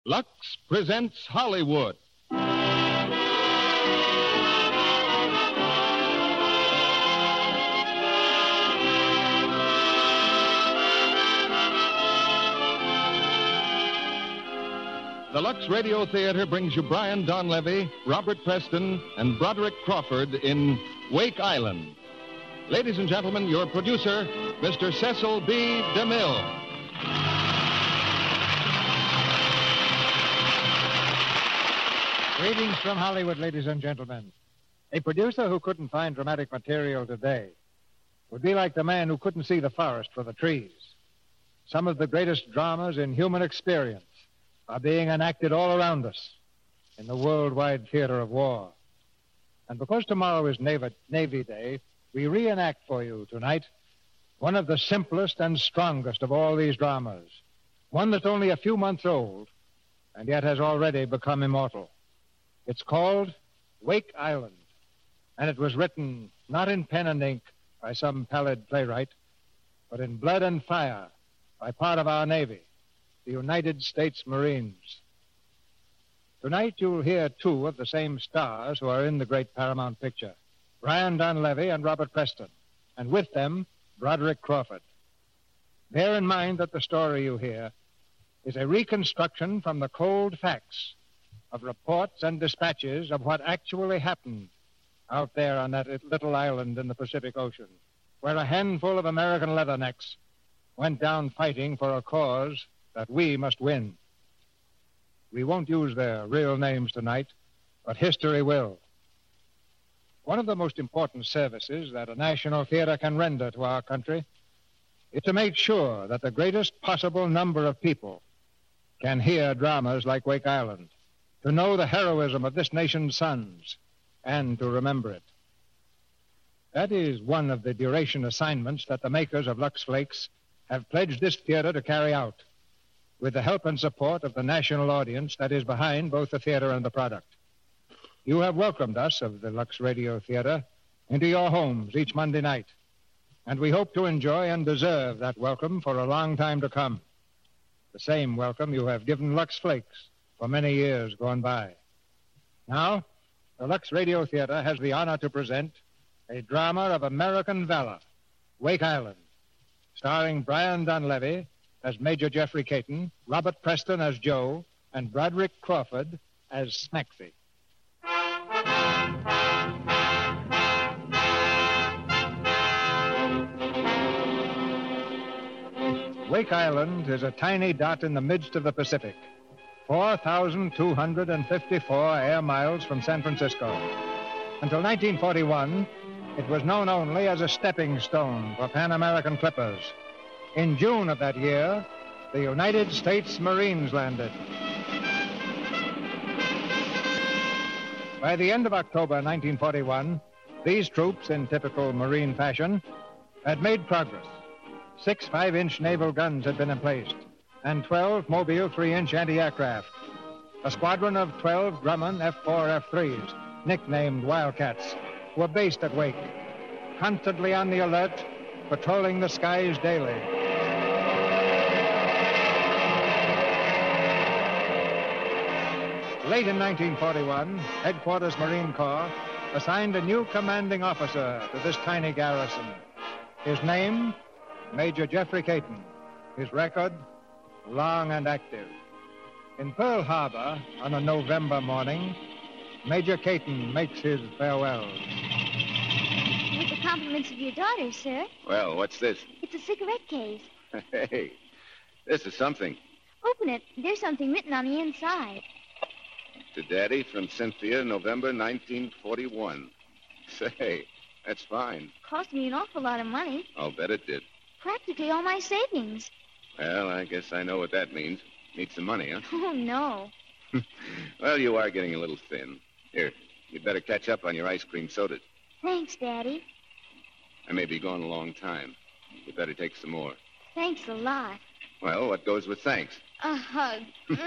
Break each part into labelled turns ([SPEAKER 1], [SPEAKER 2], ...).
[SPEAKER 1] Lux presents Hollywood. The Lux Radio Theater brings you Brian Donlevy, Robert Preston, and Broderick Crawford in Wake Island. Ladies and gentlemen, your producer, Mr. Cecil B. DeMille.
[SPEAKER 2] Greetings from Hollywood, ladies and gentlemen. A producer who couldn't find dramatic material today would be like the man who couldn't see the forest for the trees. Some of the greatest dramas in human experience are being enacted all around us in the worldwide theater of war. And because tomorrow is Navy Day, we reenact for you tonight one of the simplest and strongest of all these dramas, one that's only a few months old and yet has already become immortal. It's called Wake Island, and it was written not in pen and ink by some pallid playwright, but in blood and fire by part of our Navy, the United States Marines. Tonight you'll hear two of the same stars who are in the great Paramount picture, Brian Donlevy and Robert Preston, and with them, Broderick Crawford. Bear in mind that the story you hear is a reconstruction from the cold facts of reports and dispatches of what actually happened out there on that little island in the Pacific Ocean, where a handful of American leathernecks went down fighting for a cause that we must win. We won't use their real names tonight, but history will. One of the most important services that a national theater can render to our country is to make sure that the greatest possible number of people can hear dramas like Wake Island, to know the heroism of this nation's sons, and to remember it. That is one of the duration assignments that the makers of Lux Flakes have pledged this theater to carry out, with the help and support of the national audience that is behind both the theater and the product. You have welcomed us of the Lux Radio Theater into your homes each Monday night, and we hope to enjoy and deserve that welcome for a long time to come. The same welcome you have given Lux Flakes for many years gone by. Now, the Lux Radio Theater has the honor to present a drama of American valor, Wake Island, starring Brian Donlevy as Major Jeffrey Caton, Robert Preston as Joe, and Broderick Crawford as Smacksy. Wake Island is a tiny dot in the midst of the Pacific, 4,254 air miles from San Francisco. Until 1941, it was known only as a stepping stone for Pan American clippers. In June of that year, the United States Marines landed. By the end of October 1941, these troops, in typical Marine fashion, had made progress. 6 5-inch naval guns had been emplaced, and 12 mobile 3-inch anti-aircraft. A squadron of 12 Grumman F-4 F-3s, nicknamed Wildcats, were based at Wake, constantly on the alert, patrolling the skies daily. Late in 1941, Headquarters Marine Corps assigned a new commanding officer to this tiny garrison. His name, Major Jeffrey Caton. His record, long and active. In Pearl Harbor, on a November morning, Major Caton makes his farewell.
[SPEAKER 3] With the compliments of your daughter, sir.
[SPEAKER 4] Well, what's this?
[SPEAKER 3] It's a cigarette case.
[SPEAKER 4] Hey, this is something.
[SPEAKER 3] Open it. There's something written on the inside.
[SPEAKER 4] To Daddy from Cynthia, November 1941. Say, that's fine.
[SPEAKER 3] Cost me an awful lot of money.
[SPEAKER 4] I'll bet it did.
[SPEAKER 3] Practically all my savings.
[SPEAKER 4] Well, I guess I know what that means. Need some money, huh?
[SPEAKER 3] Oh, no.
[SPEAKER 4] Well, you are getting a little thin. Here, you'd better catch up on your ice cream sodas.
[SPEAKER 3] Thanks, Daddy.
[SPEAKER 4] I may be gone a long time. You better take some more.
[SPEAKER 3] Thanks a lot.
[SPEAKER 4] Well, what goes with thanks?
[SPEAKER 3] A hug.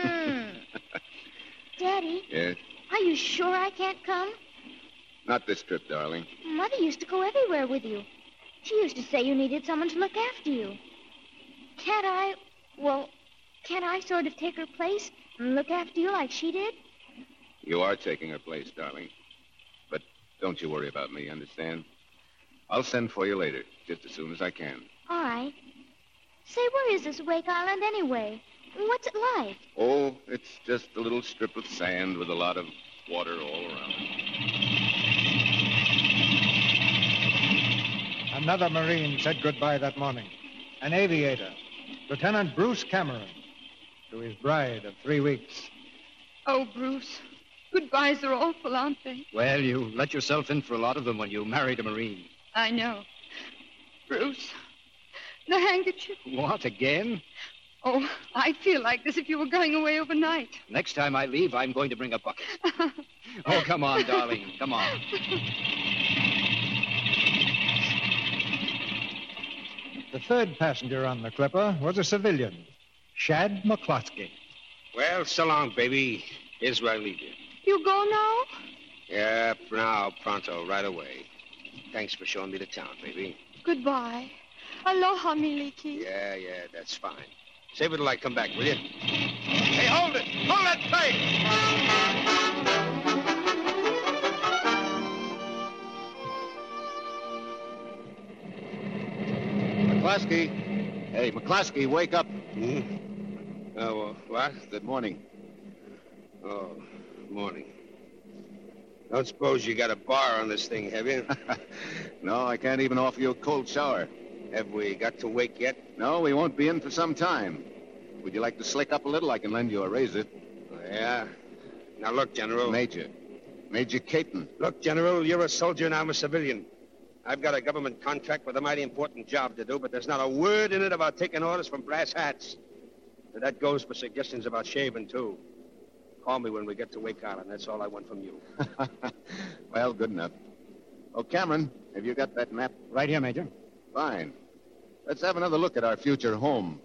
[SPEAKER 3] Daddy?
[SPEAKER 4] Yes?
[SPEAKER 3] Are you sure I can't come?
[SPEAKER 4] Not this trip, darling.
[SPEAKER 3] Mother used to go everywhere with you. She used to say you needed someone to look after you. Can't I, well, Can't I sort of take her place and look after you like she did?
[SPEAKER 4] You are taking her place, darling. But don't you worry about me, understand? I'll send for you later, just as soon as I can.
[SPEAKER 3] All right. Say, where is this Wake Island anyway? What's it like?
[SPEAKER 4] Oh, it's just a little strip of sand with a lot of water all around it.
[SPEAKER 2] Another Marine said goodbye that morning. An aviator, Lieutenant Bruce Cameron, to his bride of 3 weeks.
[SPEAKER 5] Oh, Bruce. Goodbyes are awful, aren't they?
[SPEAKER 6] Well, you let yourself in for a lot of them when you married a Marine.
[SPEAKER 5] I know. Bruce, the handkerchief.
[SPEAKER 6] What, again?
[SPEAKER 5] Oh, I'd feel like this if you were going away overnight.
[SPEAKER 6] Next time I leave, I'm going to bring a bucket. Oh, come on, darling. Come on.
[SPEAKER 2] The third passenger on the Clipper was a civilian, Shad McCloskey.
[SPEAKER 7] Well, so long, baby. Here's where I leave you.
[SPEAKER 5] You go now?
[SPEAKER 7] Yeah, for now, pronto, right away. Thanks for showing me the town, baby.
[SPEAKER 5] Goodbye. Aloha, Miliki.
[SPEAKER 7] Yeah, that's fine. Save it till I come back, will you? Hey, hold it! Hold that plane!
[SPEAKER 4] McCloskey. Hey, McCloskey, wake up.
[SPEAKER 7] Oh, what?
[SPEAKER 4] Good morning.
[SPEAKER 7] Oh, morning. Don't suppose you got a bar on this thing, have you?
[SPEAKER 4] No, I can't even offer you a cold shower.
[SPEAKER 7] Have we got to wake yet?
[SPEAKER 4] No, we won't be in for some time. Would you like to slick up a little? I can lend you a razor.
[SPEAKER 7] Oh, yeah? Now, look, General.
[SPEAKER 4] Major Caton.
[SPEAKER 7] Look, General, you're a soldier and I'm a civilian. I've got a government contract with a mighty important job to do, but there's not a word in it about taking orders from brass hats. And that goes for suggestions about shaving, too. Call me when we get to Wake Island. That's all I want from you.
[SPEAKER 4] Well, good enough. Oh, Cameron, have you got that map?
[SPEAKER 6] Right here, Major.
[SPEAKER 4] Fine. Let's have another look at our future home.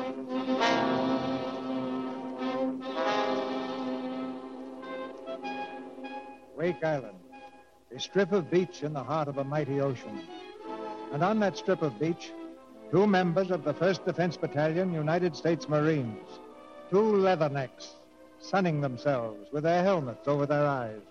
[SPEAKER 2] Wake Island, a strip of beach in the heart of a mighty ocean. And on that strip of beach, 2 members of the 1st Defense Battalion, United States Marines, 2 leathernecks, sunning themselves with their helmets over their eyes.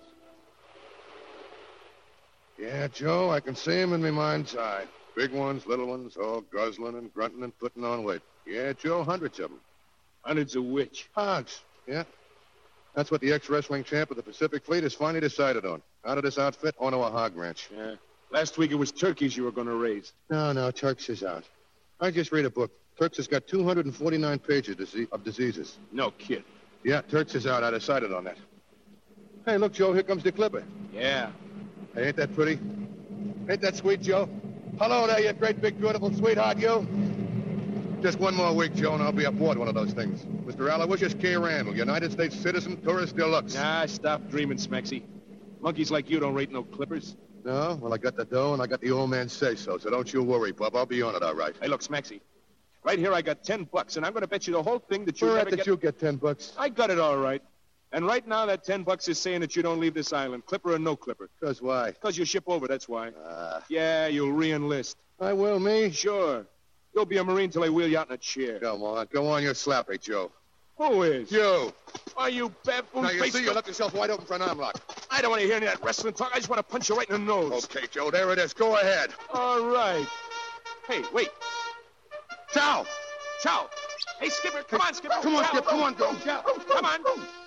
[SPEAKER 8] Yeah, Joe, I can see him in my mind's eye. Big ones, little ones, all guzzling and grunting and putting on weight. Yeah, Joe, hundreds of them.
[SPEAKER 9] Hundreds of which?
[SPEAKER 8] Hogs, yeah. That's what the ex-wrestling champ of the Pacific Fleet has finally decided on. Out of this outfit, onto a hog ranch.
[SPEAKER 9] Yeah. Last week it was turkeys you were going to raise.
[SPEAKER 8] No, Turks is out. I just read a book. Turks has got 249 pages of diseases.
[SPEAKER 9] No kid.
[SPEAKER 8] Yeah, Turks is out. I decided on that. Hey, look, Joe, here comes the Clipper.
[SPEAKER 9] Yeah.
[SPEAKER 8] Hey, ain't that pretty? Ain't that sweet, Joe? Hello there, you great, big, beautiful sweetheart, you. Just one more week, Joe, and I'll be aboard one of those things. Mr. Aloysius K. Randall, United States Citizen, Tourist Deluxe.
[SPEAKER 9] Nah, stop dreaming, Smexy. Monkeys like you don't rate no clippers.
[SPEAKER 8] No? Well, I got the dough, and I got the old man's say-so, so don't you worry, bub. I'll be on it all right.
[SPEAKER 9] Hey, look, Smexy. Right here I got $10, and I'm going to bet you the whole thing that you
[SPEAKER 8] Where
[SPEAKER 9] never
[SPEAKER 8] at that you get $10?
[SPEAKER 9] I got it all right. And right now, that $10 is saying that you don't leave this island, clipper or no clipper.
[SPEAKER 8] 'Cause why?
[SPEAKER 9] 'Cause you ship over, that's why. Yeah, you'll re-enlist.
[SPEAKER 8] I will, me?
[SPEAKER 9] Sure. You'll be a Marine till they wheel you out in a chair.
[SPEAKER 8] Come on, go on, you're slappy, Joe.
[SPEAKER 9] Who is?
[SPEAKER 8] You.
[SPEAKER 9] Are you baboon
[SPEAKER 8] Now, you
[SPEAKER 9] face?
[SPEAKER 8] see, you left yourself wide open for an arm lock.
[SPEAKER 9] I don't want to hear any of that wrestling talk. I just want to punch you right in the nose.
[SPEAKER 8] Okay, Joe, there it is. Go ahead.
[SPEAKER 9] All right. Hey, wait.
[SPEAKER 8] Chow!
[SPEAKER 9] Chow. Hey, Skipper, come on, Skipper.
[SPEAKER 8] Come on,
[SPEAKER 9] Chow.
[SPEAKER 8] Skip, come on, go.
[SPEAKER 9] Chow. Come on.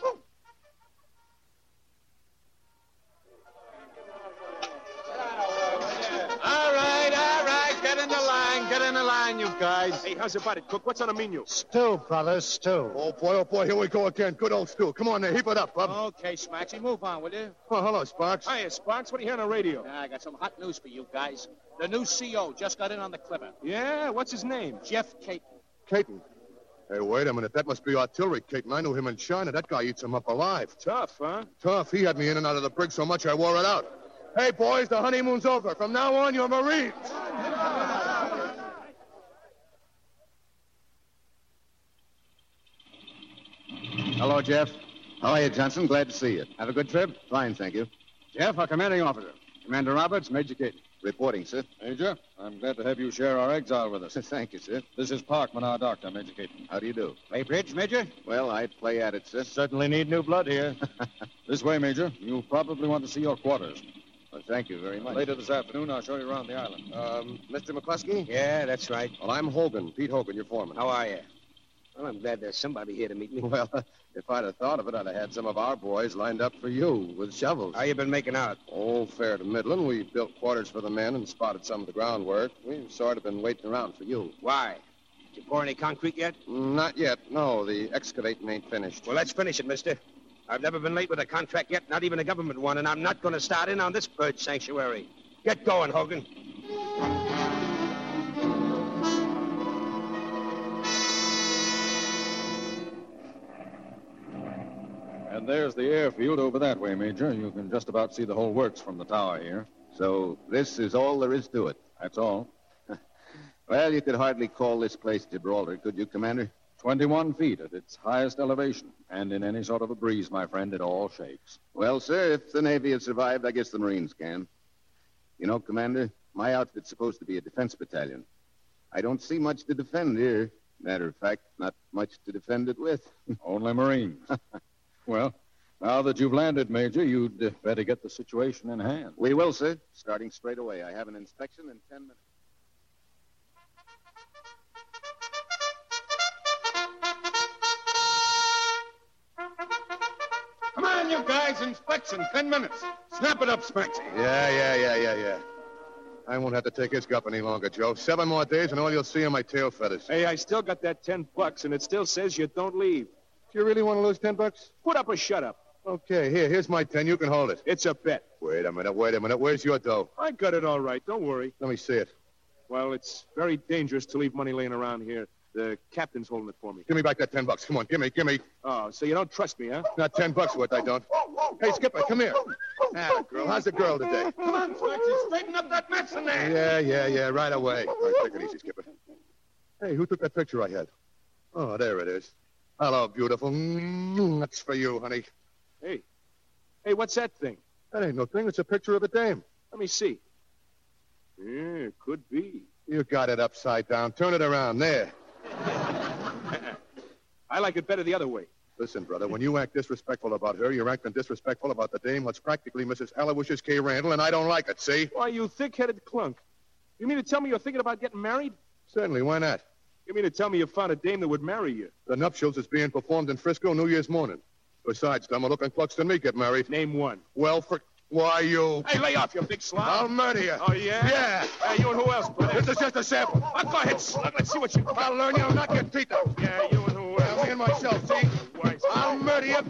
[SPEAKER 6] Get in the line, you guys.
[SPEAKER 9] Hey, how's about it, Cook? What's on the menu?
[SPEAKER 2] Stew, brothers, stew.
[SPEAKER 8] Oh, boy, here we go again. Good old stew. Come on there, heap it up, bub.
[SPEAKER 10] Okay, Smaxy, move on, will you?
[SPEAKER 8] Oh, hello, Sparks.
[SPEAKER 9] Hiya, Sparks. What do you hear on the radio?
[SPEAKER 10] I got some hot news for you guys. The new CO just got in on the Clipper.
[SPEAKER 9] Yeah? What's his name?
[SPEAKER 10] Jeff Caton.
[SPEAKER 8] Caton. Hey, wait a minute. That must be artillery, Caton. I knew him in China. That guy eats him up alive.
[SPEAKER 9] Tough, huh?
[SPEAKER 8] Tough. He had me in and out of the brig so much I wore it out. Hey, boys, the honeymoon's over. From now on, you're Marines.
[SPEAKER 4] Hello, Jeff. How are you, Johnson? Glad to see you.
[SPEAKER 6] Have a good trip?
[SPEAKER 4] Fine, thank you.
[SPEAKER 6] Jeff, our commanding officer. Commander Roberts, Major Caton.
[SPEAKER 4] Reporting, sir.
[SPEAKER 11] Major, I'm glad to have you share our exile with us.
[SPEAKER 4] Thank you, sir.
[SPEAKER 11] This is Parkman, our doctor, Major Caton.
[SPEAKER 4] How do you do?
[SPEAKER 6] Play bridge, Major?
[SPEAKER 4] Well, I play at it, sir.
[SPEAKER 2] Certainly need new blood here.
[SPEAKER 11] This way, Major. You probably want to see your quarters.
[SPEAKER 4] Well, thank you very much.
[SPEAKER 11] Later this afternoon, I'll show you around the island.
[SPEAKER 7] Mr. McCluskey?
[SPEAKER 10] Yeah, that's right.
[SPEAKER 7] Well, I'm Hogan, Pete Hogan, your foreman.
[SPEAKER 10] How are you?
[SPEAKER 7] Well, I'm glad there's somebody here to meet me.
[SPEAKER 8] Well, if I'd have thought of it, I'd have had some of our boys lined up for you with shovels.
[SPEAKER 7] How you been making out?
[SPEAKER 8] Oh, fair to middling. We built quarters for the men and spotted some of the groundwork. We've sort of been waiting around for you.
[SPEAKER 7] Why? Did you pour any concrete yet?
[SPEAKER 8] Not yet, no. The excavating ain't finished.
[SPEAKER 7] Well, let's finish it, mister. I've never been late with a contract yet, not even a government one, and I'm not going to start in on this bird sanctuary. Get going, Hogan.
[SPEAKER 11] And there's the airfield over that way, Major. You can just about see the whole works from the tower here.
[SPEAKER 4] So this is all there is to it.
[SPEAKER 11] That's all.
[SPEAKER 4] Well, you could hardly call this place Gibraltar, could you, Commander?
[SPEAKER 11] 21 feet at its highest elevation. And in any sort of a breeze, my friend, it all shakes.
[SPEAKER 4] Well, sir, if the Navy has survived, I guess the Marines can. You know, Commander, my outfit's supposed to be a defense battalion. I don't see much to defend here. Matter of fact, not much to defend it with.
[SPEAKER 11] Only Marines. Well, now that you've landed, Major, you'd better get the situation in hand.
[SPEAKER 4] We will, sir. Starting straight away. I have an inspection in 10 minutes.
[SPEAKER 8] Come on, you guys. Inspection. 10 minutes. Snap it up, Specs. Yeah. I won't have to take his gup any longer, Joe. 7 more days, and all you'll see are my tail feathers.
[SPEAKER 9] Hey, I still got that $10, and it still says you don't leave.
[SPEAKER 8] Do you really want to lose $10?
[SPEAKER 9] Put up or shut up.
[SPEAKER 8] Okay, here's my 10. You can hold it.
[SPEAKER 9] It's a bet.
[SPEAKER 8] Wait a minute. Where's your dough?
[SPEAKER 9] I got it all right. Don't worry.
[SPEAKER 8] Let me see it.
[SPEAKER 9] Well, it's very dangerous to leave money laying around here. The captain's holding it for me.
[SPEAKER 8] Give me back that $10. Come on, give me.
[SPEAKER 9] Oh, so you don't trust me, huh?
[SPEAKER 8] Not $10 worth, I don't. Hey, Skipper, come here. Girl, how's the girl today? Come on, Spencer, straighten up that mess in there. Yeah, right away. All right, take it easy, Skipper. Hey, who took that picture I had? Oh, there it is. Hello, beautiful. That's for you, honey.
[SPEAKER 9] Hey, what's that thing?
[SPEAKER 8] That ain't no thing. It's a picture of a dame.
[SPEAKER 9] Let me see. Yeah, could be.
[SPEAKER 8] You got it upside down. Turn it around. There.
[SPEAKER 9] I like it better the other way.
[SPEAKER 8] Listen, brother, when you act disrespectful about her, you're acting disrespectful about the dame that's practically Mrs. Aloysius K. Randall, and I don't like it, see?
[SPEAKER 9] Why, you thick-headed clunk. You mean to tell me you're thinking about getting married?
[SPEAKER 8] Certainly, why not?
[SPEAKER 9] You mean to tell me you found a dame that would marry you?
[SPEAKER 8] The nuptials is being performed in Frisco New Year's morning. Besides, dumber-looking clucks than me get married.
[SPEAKER 9] Name one.
[SPEAKER 8] Well, why, you...
[SPEAKER 9] Hey, lay off, you big slob.
[SPEAKER 8] I'll murder you.
[SPEAKER 9] Oh, yeah?
[SPEAKER 8] Yeah.
[SPEAKER 9] You and who else, brother?
[SPEAKER 8] This is just a sample.
[SPEAKER 9] Go ahead, slug. Let's see what you...
[SPEAKER 8] I'll learn you. I'll knock your teeth out.
[SPEAKER 9] Yeah, you and who else?
[SPEAKER 8] Me and myself, see? I'll murder you.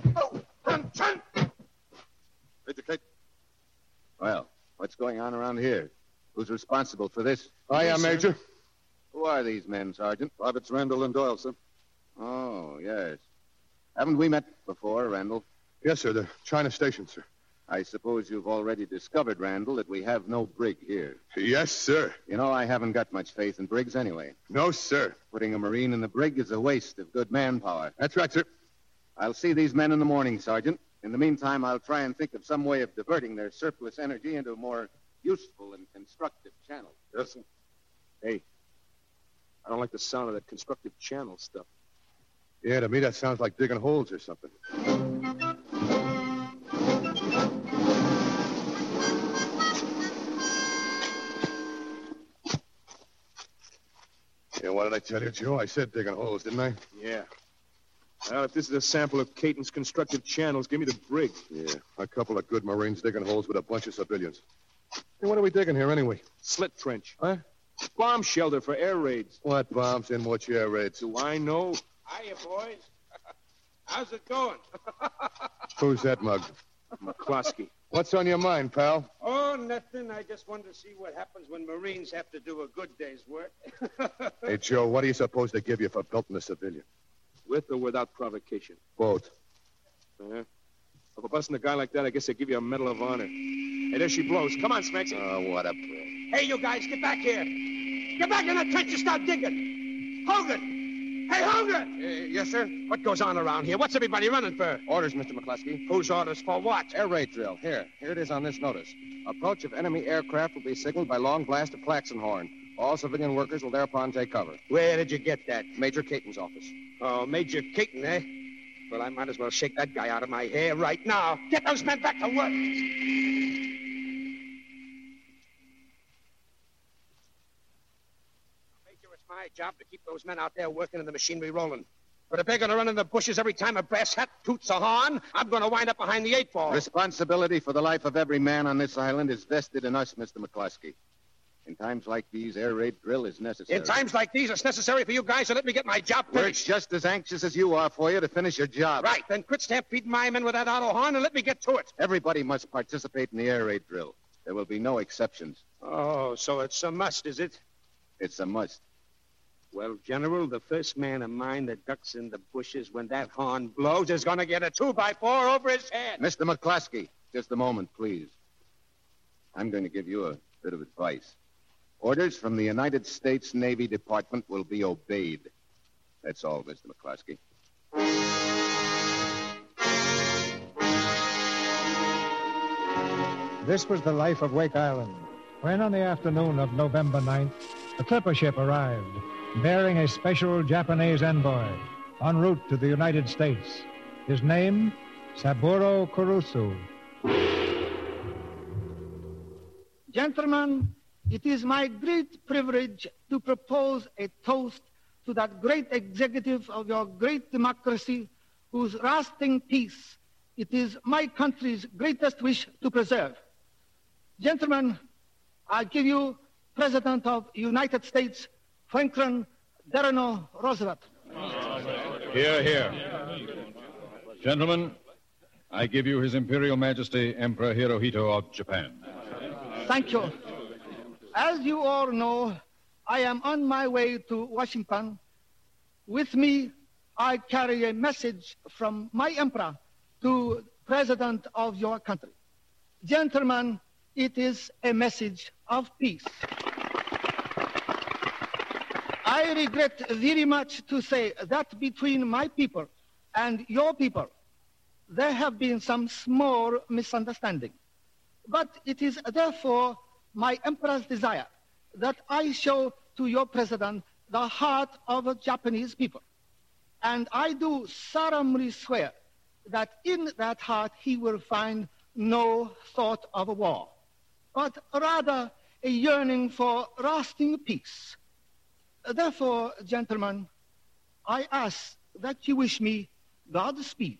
[SPEAKER 4] Major Kate. Well, what's going on around here? Who's responsible for this?
[SPEAKER 8] I am, Major.
[SPEAKER 4] Who are these men, Sergeant?
[SPEAKER 11] Privates Randall and Doyle, sir.
[SPEAKER 4] Oh, yes. Haven't we met before, Randall?
[SPEAKER 8] Yes, sir. The China Station, sir.
[SPEAKER 4] I suppose you've already discovered, Randall, that we have no brig here.
[SPEAKER 8] Yes, sir.
[SPEAKER 4] You know, I haven't got much faith in brigs anyway.
[SPEAKER 8] No, sir.
[SPEAKER 4] Putting a Marine in the brig is a waste of good manpower.
[SPEAKER 8] That's right, sir.
[SPEAKER 4] I'll see these men in the morning, Sergeant. In the meantime, I'll try and think of some way of diverting their surplus energy into a more useful and constructive channel.
[SPEAKER 8] Yes, sir.
[SPEAKER 9] Hey, I don't like the sound of that constructive channel stuff.
[SPEAKER 8] Yeah, to me that sounds like digging holes or something. Yeah, what did I tell you, Joe? I said digging holes, didn't I?
[SPEAKER 9] Yeah. Well, if this is a sample of Caton's constructive channels, give me the brig.
[SPEAKER 8] Yeah, a couple of good Marines digging holes with a bunch of civilians. Hey, what are we digging here anyway?
[SPEAKER 9] Slit trench.
[SPEAKER 8] Huh?
[SPEAKER 9] Bomb shelter for air raids.
[SPEAKER 8] What bombs in what air raids?
[SPEAKER 9] Do I know?
[SPEAKER 10] Hiya, boys. How's it going?
[SPEAKER 8] Who's that mug?
[SPEAKER 9] McCloskey.
[SPEAKER 8] What's on your mind, pal?
[SPEAKER 10] Oh, nothing. I just wanted to see what happens when Marines have to do a good day's work.
[SPEAKER 8] Hey, Joe, what are you supposed to give you for belting a civilian?
[SPEAKER 9] With or without provocation?
[SPEAKER 8] Both.
[SPEAKER 9] Uh-huh. For busting a guy like that, I guess they give you a Medal of Honor. Hey, there she blows. Come on, Smexy.
[SPEAKER 8] Oh, what a...
[SPEAKER 10] Hey, you guys, get back here. Get back in the trench and start digging. Hogan!
[SPEAKER 7] Hey, Holger!
[SPEAKER 8] Yes, sir?
[SPEAKER 7] What goes on around here? What's everybody running for?
[SPEAKER 11] Orders, Mr. McCluskey.
[SPEAKER 7] Whose orders for what?
[SPEAKER 11] Air raid drill. Here it is on this notice. Approach of enemy aircraft will be signaled by long blast of klaxon horn. All civilian workers will thereupon take cover.
[SPEAKER 7] Where did you get that?
[SPEAKER 11] Major Caton's office.
[SPEAKER 7] Oh, Major Caton, eh? Well, I might as well shake that guy out of my hair right now. Get those men back to work. It's my job to keep those men out there working and the machinery rolling. But if they're going to run in the bushes every time a brass hat toots a horn, I'm going to wind up behind the 8 ball.
[SPEAKER 4] Responsibility for the life of every man on this island is vested in us, Mr. McCluskey. In times like these, air raid drill is necessary.
[SPEAKER 7] In times like these, it's necessary for you guys to let me get my job finished.
[SPEAKER 4] We're just as anxious as you are for you to finish your job.
[SPEAKER 7] Right, then quit stampeding my men with that auto horn and let me get to it.
[SPEAKER 4] Everybody must participate in the air raid drill. There will be no exceptions.
[SPEAKER 7] Oh, so it's a must, is it?
[SPEAKER 4] It's a must.
[SPEAKER 7] Well, General, the first man of mine that ducks in the bushes when that horn blows is going to get a 2x4 over his head.
[SPEAKER 4] Mr. McCluskey, just a moment, please. I'm going to give you a bit of advice. Orders from the United States Navy Department will be obeyed. That's all, Mr. McCluskey.
[SPEAKER 2] This was the life of Wake Island, when on the afternoon of November 9th, a clipper ship arrived, bearing a special Japanese envoy, en route to the United States. His name, Saburo Kurusu.
[SPEAKER 12] Gentlemen, it is my great privilege to propose a toast to that great executive of your great democracy whose lasting peace it is my country's greatest wish to preserve. Gentlemen, I give you President of the United States, Franklin Delano Roosevelt.
[SPEAKER 11] Hear, hear. Gentlemen, I give you His Imperial Majesty Emperor Hirohito of Japan.
[SPEAKER 12] Thank you. As you all know, I am on my way to Washington. With me, I carry a message from my emperor to the President of your country. Gentlemen, it is a message of peace. I regret very much to say that between my people and your people, there have been some small misunderstanding. But it is therefore my emperor's desire that I show to your president the heart of the Japanese people. And I do solemnly swear that in that heart he will find no thought of a war, but rather a yearning for lasting peace. Therefore, gentlemen, I ask that you wish me Godspeed.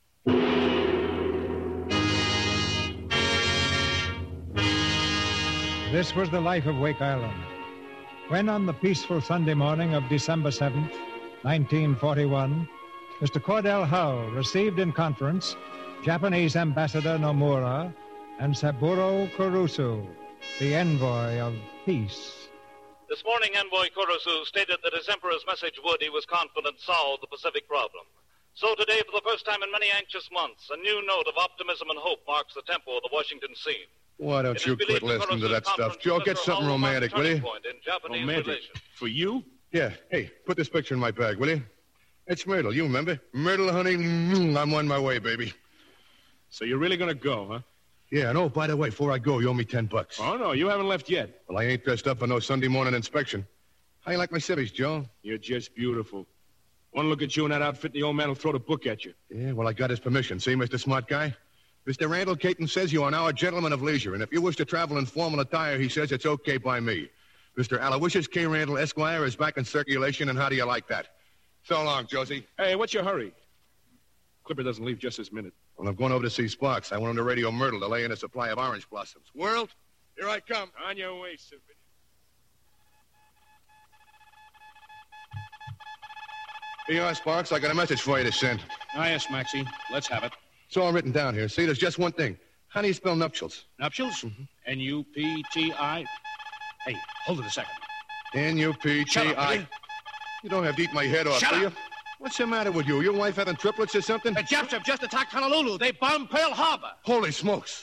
[SPEAKER 2] This was the life of Wake Island, when on the peaceful Sunday morning of December 7th, 1941, Mr. Cordell Hull received in conference Japanese Ambassador Nomura and Saburo Kurusu, the envoy of peace.
[SPEAKER 13] This morning, Envoy Kurusu stated that his emperor's message would, he was confident, solve the Pacific problem. So today, for the first time in many anxious months, a new note of optimism and hope marks the tempo of the Washington scene.
[SPEAKER 8] Why don't you quit listening to that stuff? Joe, get something romantic, will you?
[SPEAKER 13] Romantic?
[SPEAKER 8] For you? Yeah. Hey, put this picture in my bag, will you? It's Myrtle, you remember? Myrtle, honey, I'm on my way, baby.
[SPEAKER 9] So you're really going to go, huh?
[SPEAKER 8] Yeah, and oh, by the way, before I go, you owe me $10.
[SPEAKER 9] Oh, no, you haven't left yet.
[SPEAKER 8] Well, I ain't dressed up for no Sunday morning inspection. How you like my civvies, Joe?
[SPEAKER 9] You're just beautiful. One look at you in that outfit, the old man will throw the book at you.
[SPEAKER 8] Yeah, well, I got his permission. See, Mr. Smart Guy? Mr. Randall Caton says you are now a gentleman of leisure, and if you wish to travel in formal attire, he says it's okay by me. Mr. Aloysius K. Randall, Esquire, is back in circulation, and how do you like that? So long, Josie.
[SPEAKER 9] Hey, what's your hurry? Clipper doesn't leave just this minute.
[SPEAKER 8] Well, I'm going over to see Sparks. I want him to radio Myrtle to lay in a supply of orange blossoms. World, here I come.
[SPEAKER 9] On your way, civilian.
[SPEAKER 8] Here you are, Sparks. I got a message for you to send.
[SPEAKER 9] Ah, yes, Maxie. Let's have it.
[SPEAKER 8] It's all written down here. See, there's just one thing. How do you spell nuptials?
[SPEAKER 9] Nuptials? N-U-P-T-I. Hey, hold it a second.
[SPEAKER 8] N-U-P-T-I.
[SPEAKER 9] Shut up,
[SPEAKER 8] You don't have to eat my head off,
[SPEAKER 9] Shut
[SPEAKER 8] do you?
[SPEAKER 9] up.
[SPEAKER 8] What's the matter with you? Your wife having triplets or something?
[SPEAKER 9] The Japs have just attacked Honolulu. They bombed Pearl Harbor.
[SPEAKER 8] Holy smokes.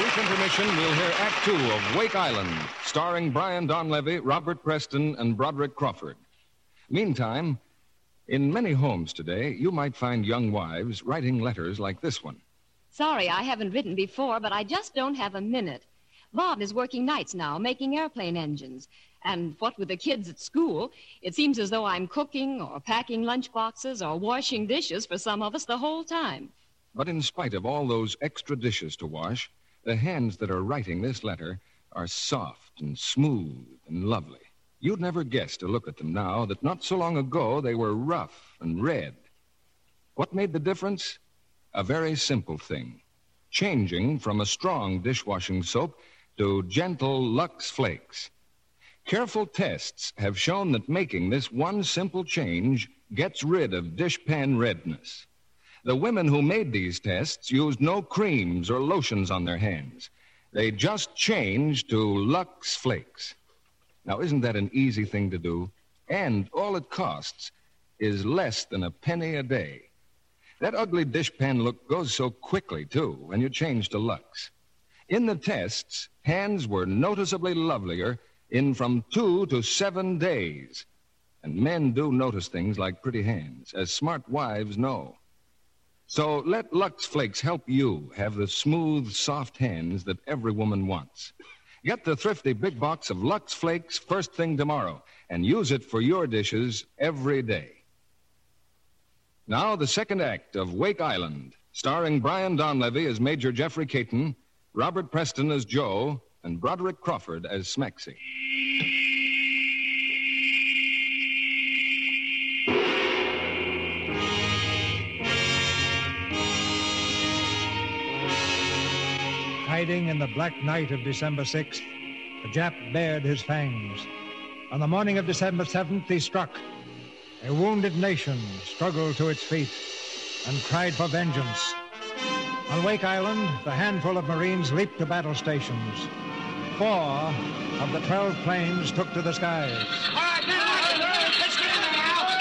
[SPEAKER 1] brief intermission, we'll hear Act Two of Wake Island, starring Brian Donlevy, Robert Preston, and Broderick Crawford. Meantime, in many homes today, you might find young wives writing letters like this one.
[SPEAKER 14] Sorry, I haven't written before, but I just don't have a minute. Bob is working nights now, making airplane engines. And what with the kids at school, it seems as though I'm cooking or packing lunch boxes or washing dishes for some of us the whole time.
[SPEAKER 1] But in spite of all those extra dishes to wash, the hands that are writing this letter are soft and smooth and lovely. You'd never guess to look at them now that not so long ago they were rough and red. What made the difference? A very simple thing. Changing from a strong dishwashing soap to gentle Lux Flakes. Careful tests have shown that making this one simple change gets rid of dishpan redness. The women who made these tests used no creams or lotions on their hands. They just changed to Lux Flakes. Now, isn't that an easy thing to do? And all it costs is less than a penny a day. That ugly dishpan look goes so quickly, too, when you change to Lux. In the tests, hands were noticeably lovelier in from 2 to 7 days. And men do notice things like pretty hands, as smart wives know. So let Lux Flakes help you have the smooth, soft hands that every woman wants. Get the thrifty big box of Lux Flakes first thing tomorrow and use it for your dishes every day. Now, the second act of Wake Island, starring Brian Donlevy as Major Jeffrey Caton, Robert Preston as Joe, and Broderick Crawford as Smexy.
[SPEAKER 2] Hiding in the black night of December 6th, the Jap bared his fangs. On the morning of December 7th, he struck. A wounded nation struggled to its feet and cried for vengeance. On Wake Island, the handful of Marines leaped to battle stations. 4 of the 12 planes took to the skies.
[SPEAKER 15] All right, let's get in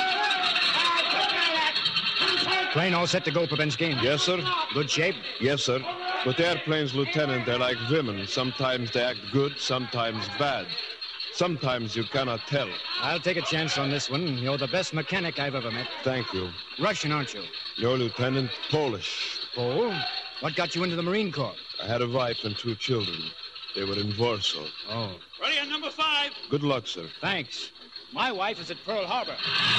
[SPEAKER 15] there now.
[SPEAKER 6] Plane all set to go, Pabinsky?
[SPEAKER 9] Yes, sir.
[SPEAKER 6] Good shape?
[SPEAKER 9] Yes, sir. But airplanes, Lieutenant, they're like women. Sometimes they act good, sometimes bad. Sometimes you cannot tell.
[SPEAKER 6] I'll take a chance on this one. You're the best mechanic I've ever met.
[SPEAKER 9] Thank you.
[SPEAKER 6] Russian, aren't you?
[SPEAKER 9] No, Lieutenant, Polish.
[SPEAKER 6] Pole? What got you into the Marine Corps?
[SPEAKER 9] I had a wife and 2 children. They were in Warsaw.
[SPEAKER 6] Oh.
[SPEAKER 15] Ready on number 5.
[SPEAKER 9] Good luck, sir.
[SPEAKER 6] Thanks. My wife is at Pearl Harbor.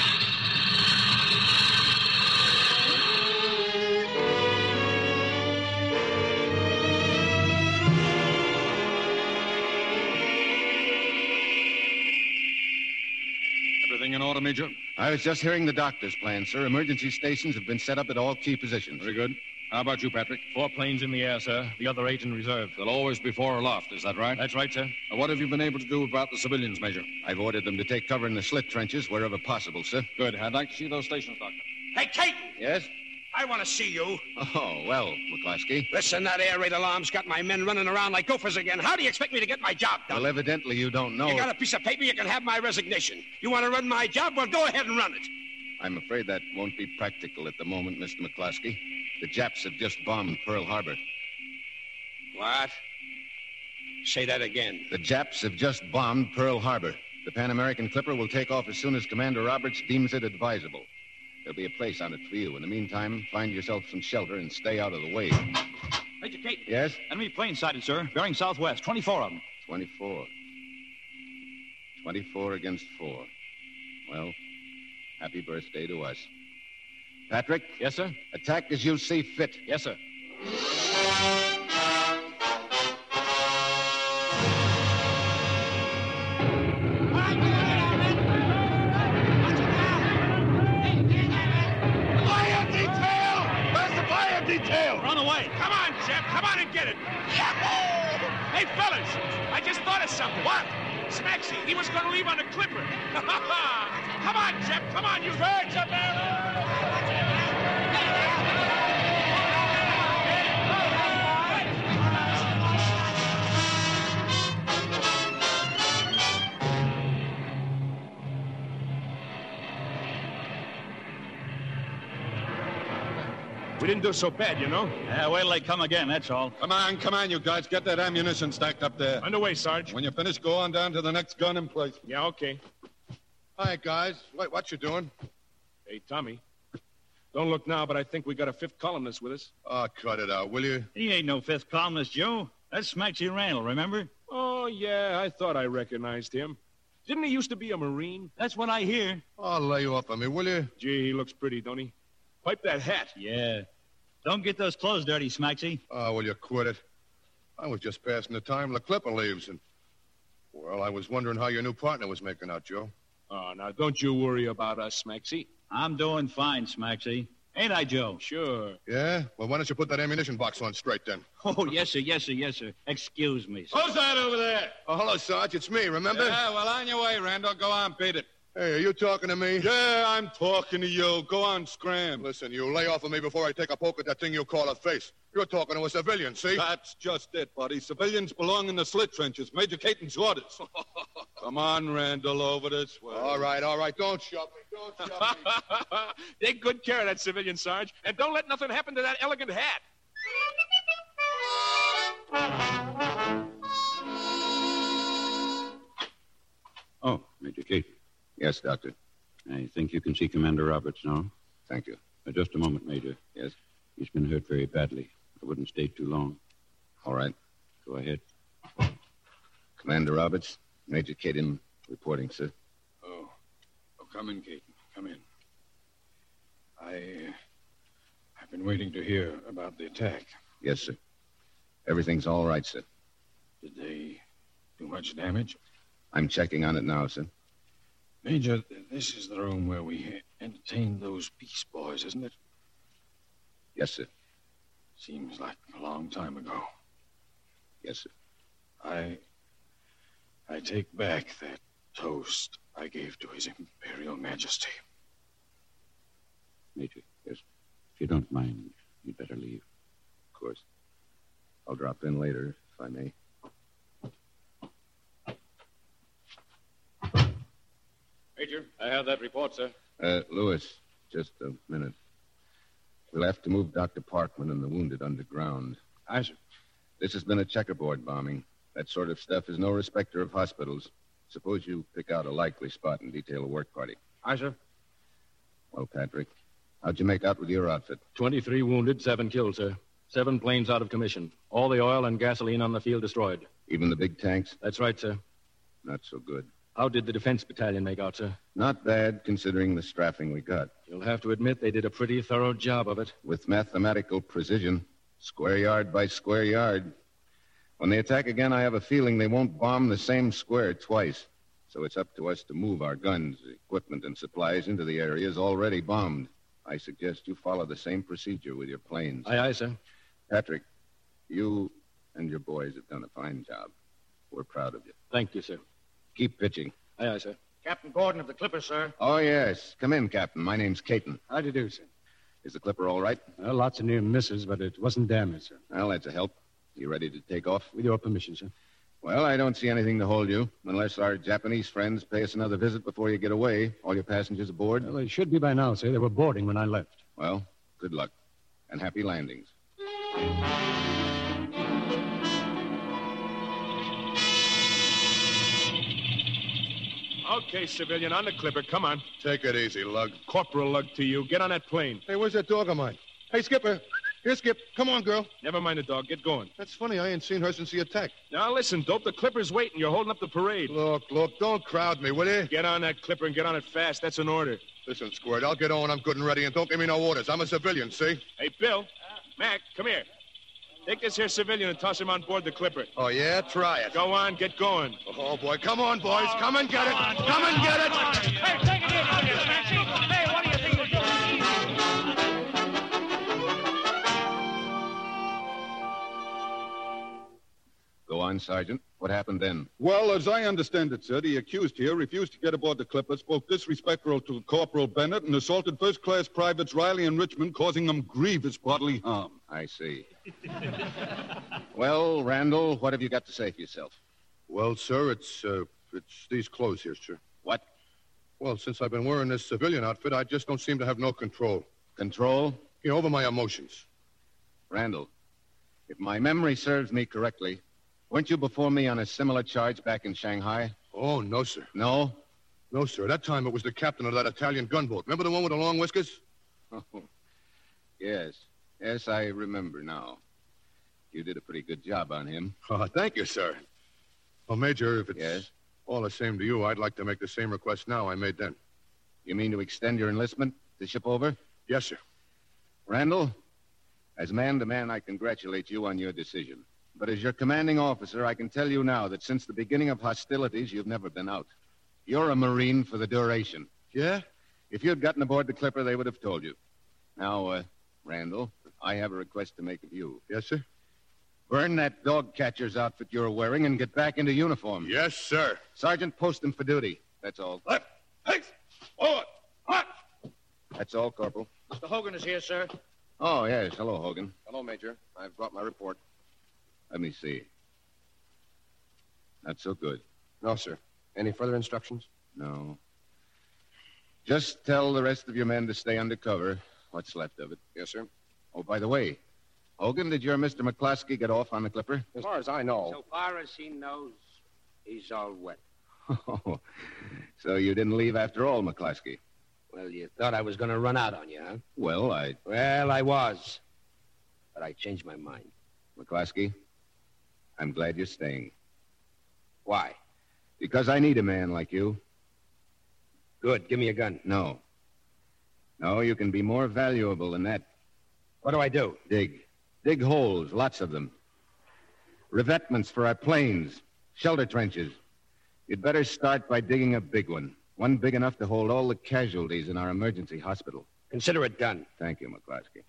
[SPEAKER 11] Everything in order, Major?
[SPEAKER 4] I was just hearing the doctor's plan, sir. Emergency stations have been set up at all key positions.
[SPEAKER 11] Very good. How about you, Patrick?
[SPEAKER 16] 4 planes in the air, sir. The other 8 in reserve.
[SPEAKER 11] They'll always be 4 aloft, is that right?
[SPEAKER 16] That's right, sir.
[SPEAKER 11] Now, what have you been able to do about the civilians, Major?
[SPEAKER 4] I've ordered them to take cover in the slit trenches wherever possible, sir.
[SPEAKER 11] Good. I'd like to see those stations, Doctor.
[SPEAKER 10] Hey, Caton!
[SPEAKER 4] Yes?
[SPEAKER 10] I want to see you.
[SPEAKER 4] Oh, well, McCloskey.
[SPEAKER 10] Listen, that air raid alarm's got my men running around like gophers again. How do you expect me to get my job done?
[SPEAKER 4] Well, evidently you don't know.
[SPEAKER 10] You got a piece of paper, you can have my resignation. You want to run my job? Well, go ahead and run it.
[SPEAKER 4] I'm afraid that won't be practical at the moment, Mr. McCloskey. The Japs have just bombed Pearl Harbor.
[SPEAKER 10] What? Say that again.
[SPEAKER 4] The Japs have just bombed Pearl Harbor. The Pan American Clipper will take off as soon as Commander Roberts deems it advisable. There'll be a place on it for you. In the meantime, find yourself some shelter and stay out of the way.
[SPEAKER 16] Major Caton.
[SPEAKER 4] Yes?
[SPEAKER 16] Enemy plane sighted, sir. Bearing southwest. 24 of them.
[SPEAKER 4] 24. 24 against 4. Well, happy birthday to us. Patrick?
[SPEAKER 16] Yes, sir?
[SPEAKER 4] Attack as you see fit.
[SPEAKER 16] Yes, sir.
[SPEAKER 10] Detail! Run away! Come on, Jeff! Come on and get it! Hey, fellas! I just thought of something. What? Smexy, he was going to leave on the Clipper. Come on, Jeff! Come on, you birds up didn't do so bad, you know.
[SPEAKER 16] Yeah, wait till they come again, that's all.
[SPEAKER 9] Come on, you guys. Get that ammunition stacked up there.
[SPEAKER 10] Underway, Sarge.
[SPEAKER 9] When you finish, go on down to the next gun in place.
[SPEAKER 10] Yeah, okay.
[SPEAKER 8] Hi, guys. Wait, what you doing?
[SPEAKER 10] Hey, Tommy. Don't look now, but I think we got a fifth columnist with us.
[SPEAKER 8] Oh, cut it out, will you?
[SPEAKER 16] He ain't no fifth columnist, Joe. That's Smaxy Randall, remember?
[SPEAKER 10] Oh, yeah, I thought I recognized him. Didn't he used to be a Marine?
[SPEAKER 16] That's what I hear.
[SPEAKER 8] I'll lay you off on me, will you?
[SPEAKER 10] Gee, he looks pretty, don't he? Pipe that hat.
[SPEAKER 16] Yeah. Don't get those clothes dirty, Smaxy.
[SPEAKER 8] Oh, will you quit it? I was just passing the time till the clipper leaves, and... Well, I was wondering how your new partner was making out, Joe.
[SPEAKER 10] Oh, now, don't you worry about us, Smaxy.
[SPEAKER 16] I'm doing fine, Smaxy. Ain't I, Joe?
[SPEAKER 10] Sure.
[SPEAKER 8] Yeah? Well, why don't you put that ammunition box on straight, then?
[SPEAKER 16] Oh, yes, sir, yes, sir, yes, sir. Excuse me, sir.
[SPEAKER 9] Who's that over there?
[SPEAKER 8] Oh, hello, Sarge. It's me, remember?
[SPEAKER 9] Yeah, well, on your way, Randall. Go on, beat it.
[SPEAKER 8] Hey, are you talking to me?
[SPEAKER 9] Yeah, I'm talking to you. Go on, scram.
[SPEAKER 8] Listen, you lay off of me before I take a poke at that thing you call a face. You're talking to a civilian, see?
[SPEAKER 9] That's just it, buddy. Civilians belong in the slit trenches. Major Caton's orders. Come on, Randall, over this way.
[SPEAKER 8] All right. Don't shove me. Don't shove me.
[SPEAKER 10] Take good care of that civilian, Sarge. And don't let nothing happen to that elegant hat.
[SPEAKER 17] Oh, Major Caton.
[SPEAKER 4] Yes, Doctor.
[SPEAKER 17] I think you can see Commander Roberts now.
[SPEAKER 4] Thank you.
[SPEAKER 17] Just a moment, Major.
[SPEAKER 4] Yes?
[SPEAKER 17] He's been hurt very badly. I wouldn't stay too long.
[SPEAKER 4] All right.
[SPEAKER 17] Go ahead.
[SPEAKER 4] Commander Roberts, Major Caton reporting, sir.
[SPEAKER 11] Oh, come in, Caton. Come in. I've been waiting to hear about the attack.
[SPEAKER 4] Yes, sir. Everything's all right, sir.
[SPEAKER 11] Did they do much damage?
[SPEAKER 4] I'm checking on it now, sir.
[SPEAKER 11] Major, this is the room where we entertained those Peace Boys, isn't it?
[SPEAKER 4] Yes, sir.
[SPEAKER 11] Seems like a long time ago.
[SPEAKER 4] Yes, sir.
[SPEAKER 11] I take back that toast I gave to His Imperial Majesty.
[SPEAKER 17] Major, yes. If you don't mind, you'd better leave.
[SPEAKER 4] Of course. I'll drop in later, if I may.
[SPEAKER 11] Major, I have that report, sir.
[SPEAKER 4] Lewis, just a minute. We'll have to move Dr. Parkman and the wounded underground.
[SPEAKER 11] Aye, sir.
[SPEAKER 4] This has been a checkerboard bombing. That sort of stuff is no respecter of hospitals. Suppose you pick out a likely spot and detail a work party.
[SPEAKER 11] Aye, sir.
[SPEAKER 4] Well, Patrick, how'd you make out with your outfit?
[SPEAKER 18] 23 wounded, 7 killed, sir. 7 planes out of commission. All the oil and gasoline on the field destroyed.
[SPEAKER 4] Even the big tanks?
[SPEAKER 18] That's right, sir.
[SPEAKER 4] Not so good.
[SPEAKER 18] How did the defense battalion make out, sir?
[SPEAKER 4] Not bad, considering the strafing we got.
[SPEAKER 18] You'll have to admit they did a pretty thorough job of it.
[SPEAKER 4] With mathematical precision, square yard by square yard. When they attack again, I have a feeling they won't bomb the same square twice. So it's up to us to move our guns, equipment, and supplies into the areas already bombed. I suggest you follow the same procedure with your planes.
[SPEAKER 18] Aye, aye, sir.
[SPEAKER 4] Patrick, you and your boys have done a fine job. We're proud of you.
[SPEAKER 18] Thank you, sir.
[SPEAKER 4] Keep pitching.
[SPEAKER 18] Aye, aye, sir.
[SPEAKER 19] Captain Gordon of the Clipper, sir.
[SPEAKER 4] Oh, yes. Come in, Captain. My name's Caton.
[SPEAKER 2] How do you do, sir?
[SPEAKER 4] Is the Clipper all right?
[SPEAKER 2] Well, lots of near misses, but it wasn't damaged, sir.
[SPEAKER 4] Well, that's a help. You ready to take off?
[SPEAKER 2] With your permission, sir.
[SPEAKER 4] Well, I don't see anything to hold you, unless our Japanese friends pay us another visit before you get away. All your passengers aboard?
[SPEAKER 2] Well, they should be by now, sir. They were boarding when I left.
[SPEAKER 4] Well, good luck, and happy landings.
[SPEAKER 10] Okay, civilian, on the Clipper. Come on.
[SPEAKER 8] Take it easy, Lug.
[SPEAKER 10] Corporal Lug to you. Get on that plane.
[SPEAKER 8] Hey, where's that dog of mine? Hey, Skipper. Here, Skip. Come on, girl.
[SPEAKER 10] Never mind the dog. Get going.
[SPEAKER 8] That's funny. I ain't seen her since the attack.
[SPEAKER 10] Now, listen, Dope. The Clipper's waiting. You're holding up the parade.
[SPEAKER 8] Look. Don't crowd me, will you?
[SPEAKER 10] Get on that Clipper and get on it fast. That's an order.
[SPEAKER 8] Listen, Squirt, I'll get on when I'm good and ready, and don't give me no orders. I'm a civilian, see?
[SPEAKER 10] Hey, Bill. Mac, come here. Take this here civilian and toss him on board the Clipper.
[SPEAKER 8] Oh, yeah? Try it.
[SPEAKER 10] Go on. Get going.
[SPEAKER 8] Oh, boy. Come on, boys. Come and get it. Come and get it.
[SPEAKER 15] Hey, take it easy, Smaxy. Hey, what do you think you're doing?
[SPEAKER 4] Go on, Sergeant. What happened then?
[SPEAKER 9] Well, as I understand it, sir, the accused here refused to get aboard the Clipper, spoke disrespectful to Corporal Bennett, and assaulted first-class privates Riley and Richmond, causing them grievous bodily harm.
[SPEAKER 4] I see. Well, Randall, what have you got to say for yourself?
[SPEAKER 8] Well, sir, it's these clothes here, sir.
[SPEAKER 4] What?
[SPEAKER 8] Well, since I've been wearing this civilian outfit, I just don't seem to have no control.
[SPEAKER 4] Control?
[SPEAKER 8] over my emotions.
[SPEAKER 4] Randall, if my memory serves me correctly, weren't you before me on a similar charge back in Shanghai?
[SPEAKER 8] Oh, no, sir.
[SPEAKER 4] No?
[SPEAKER 8] No, sir. That time it was the captain of that Italian gunboat. Remember the one with the long whiskers?
[SPEAKER 4] Oh, yes. Yes, I remember now. You did a pretty good job on him.
[SPEAKER 8] Oh, thank you, sir. Well, Major, if it's all the same to you, I'd like to make the same request now I made then.
[SPEAKER 4] You mean to extend your enlistment to ship over?
[SPEAKER 8] Yes, sir.
[SPEAKER 4] Randall, as man to man, I congratulate you on your decision. But as your commanding officer, I can tell you now that since the beginning of hostilities, you've never been out. You're a Marine for the duration.
[SPEAKER 8] Yeah?
[SPEAKER 4] If you'd gotten aboard the Clipper, they would have told you. Now, Randall, I have a request to make of you.
[SPEAKER 8] Yes, sir?
[SPEAKER 4] Burn that dog catcher's outfit you're wearing and get back into uniform.
[SPEAKER 8] Yes, sir.
[SPEAKER 4] Sergeant, post him for duty. That's all.
[SPEAKER 8] Left. Hey! Forward! March!
[SPEAKER 4] That's all, Corporal.
[SPEAKER 19] Mr. Hogan is here, sir.
[SPEAKER 4] Oh, yes. Hello, Hogan.
[SPEAKER 7] Hello, Major. I've brought my report.
[SPEAKER 4] Let me see. Not so good.
[SPEAKER 7] No, sir. Any further instructions?
[SPEAKER 4] No. Just tell the rest of your men to stay under cover. What's left of it.
[SPEAKER 7] Yes, sir.
[SPEAKER 4] Oh, by the way, Hogan, did your Mr. McCloskey get off on the Clipper?
[SPEAKER 7] As far as I know.
[SPEAKER 6] So far as he knows, he's all wet.
[SPEAKER 4] Oh, so you didn't leave after all, McCloskey?
[SPEAKER 6] Well, you thought I was going to run out on you, huh?
[SPEAKER 4] Well,
[SPEAKER 6] I was. But I changed my mind.
[SPEAKER 4] McCloskey, I'm glad you're staying.
[SPEAKER 6] Why?
[SPEAKER 4] Because I need a man like you.
[SPEAKER 6] Good. Give me a gun.
[SPEAKER 4] No. No, you can be more valuable than that.
[SPEAKER 6] What do I do?
[SPEAKER 4] Dig. Dig holes, lots of them. Revetments for our planes. Shelter trenches. You'd better start by digging a big one. One big enough to hold all the casualties in our emergency hospital.
[SPEAKER 6] Consider it done.
[SPEAKER 4] Thank you, McCloskey.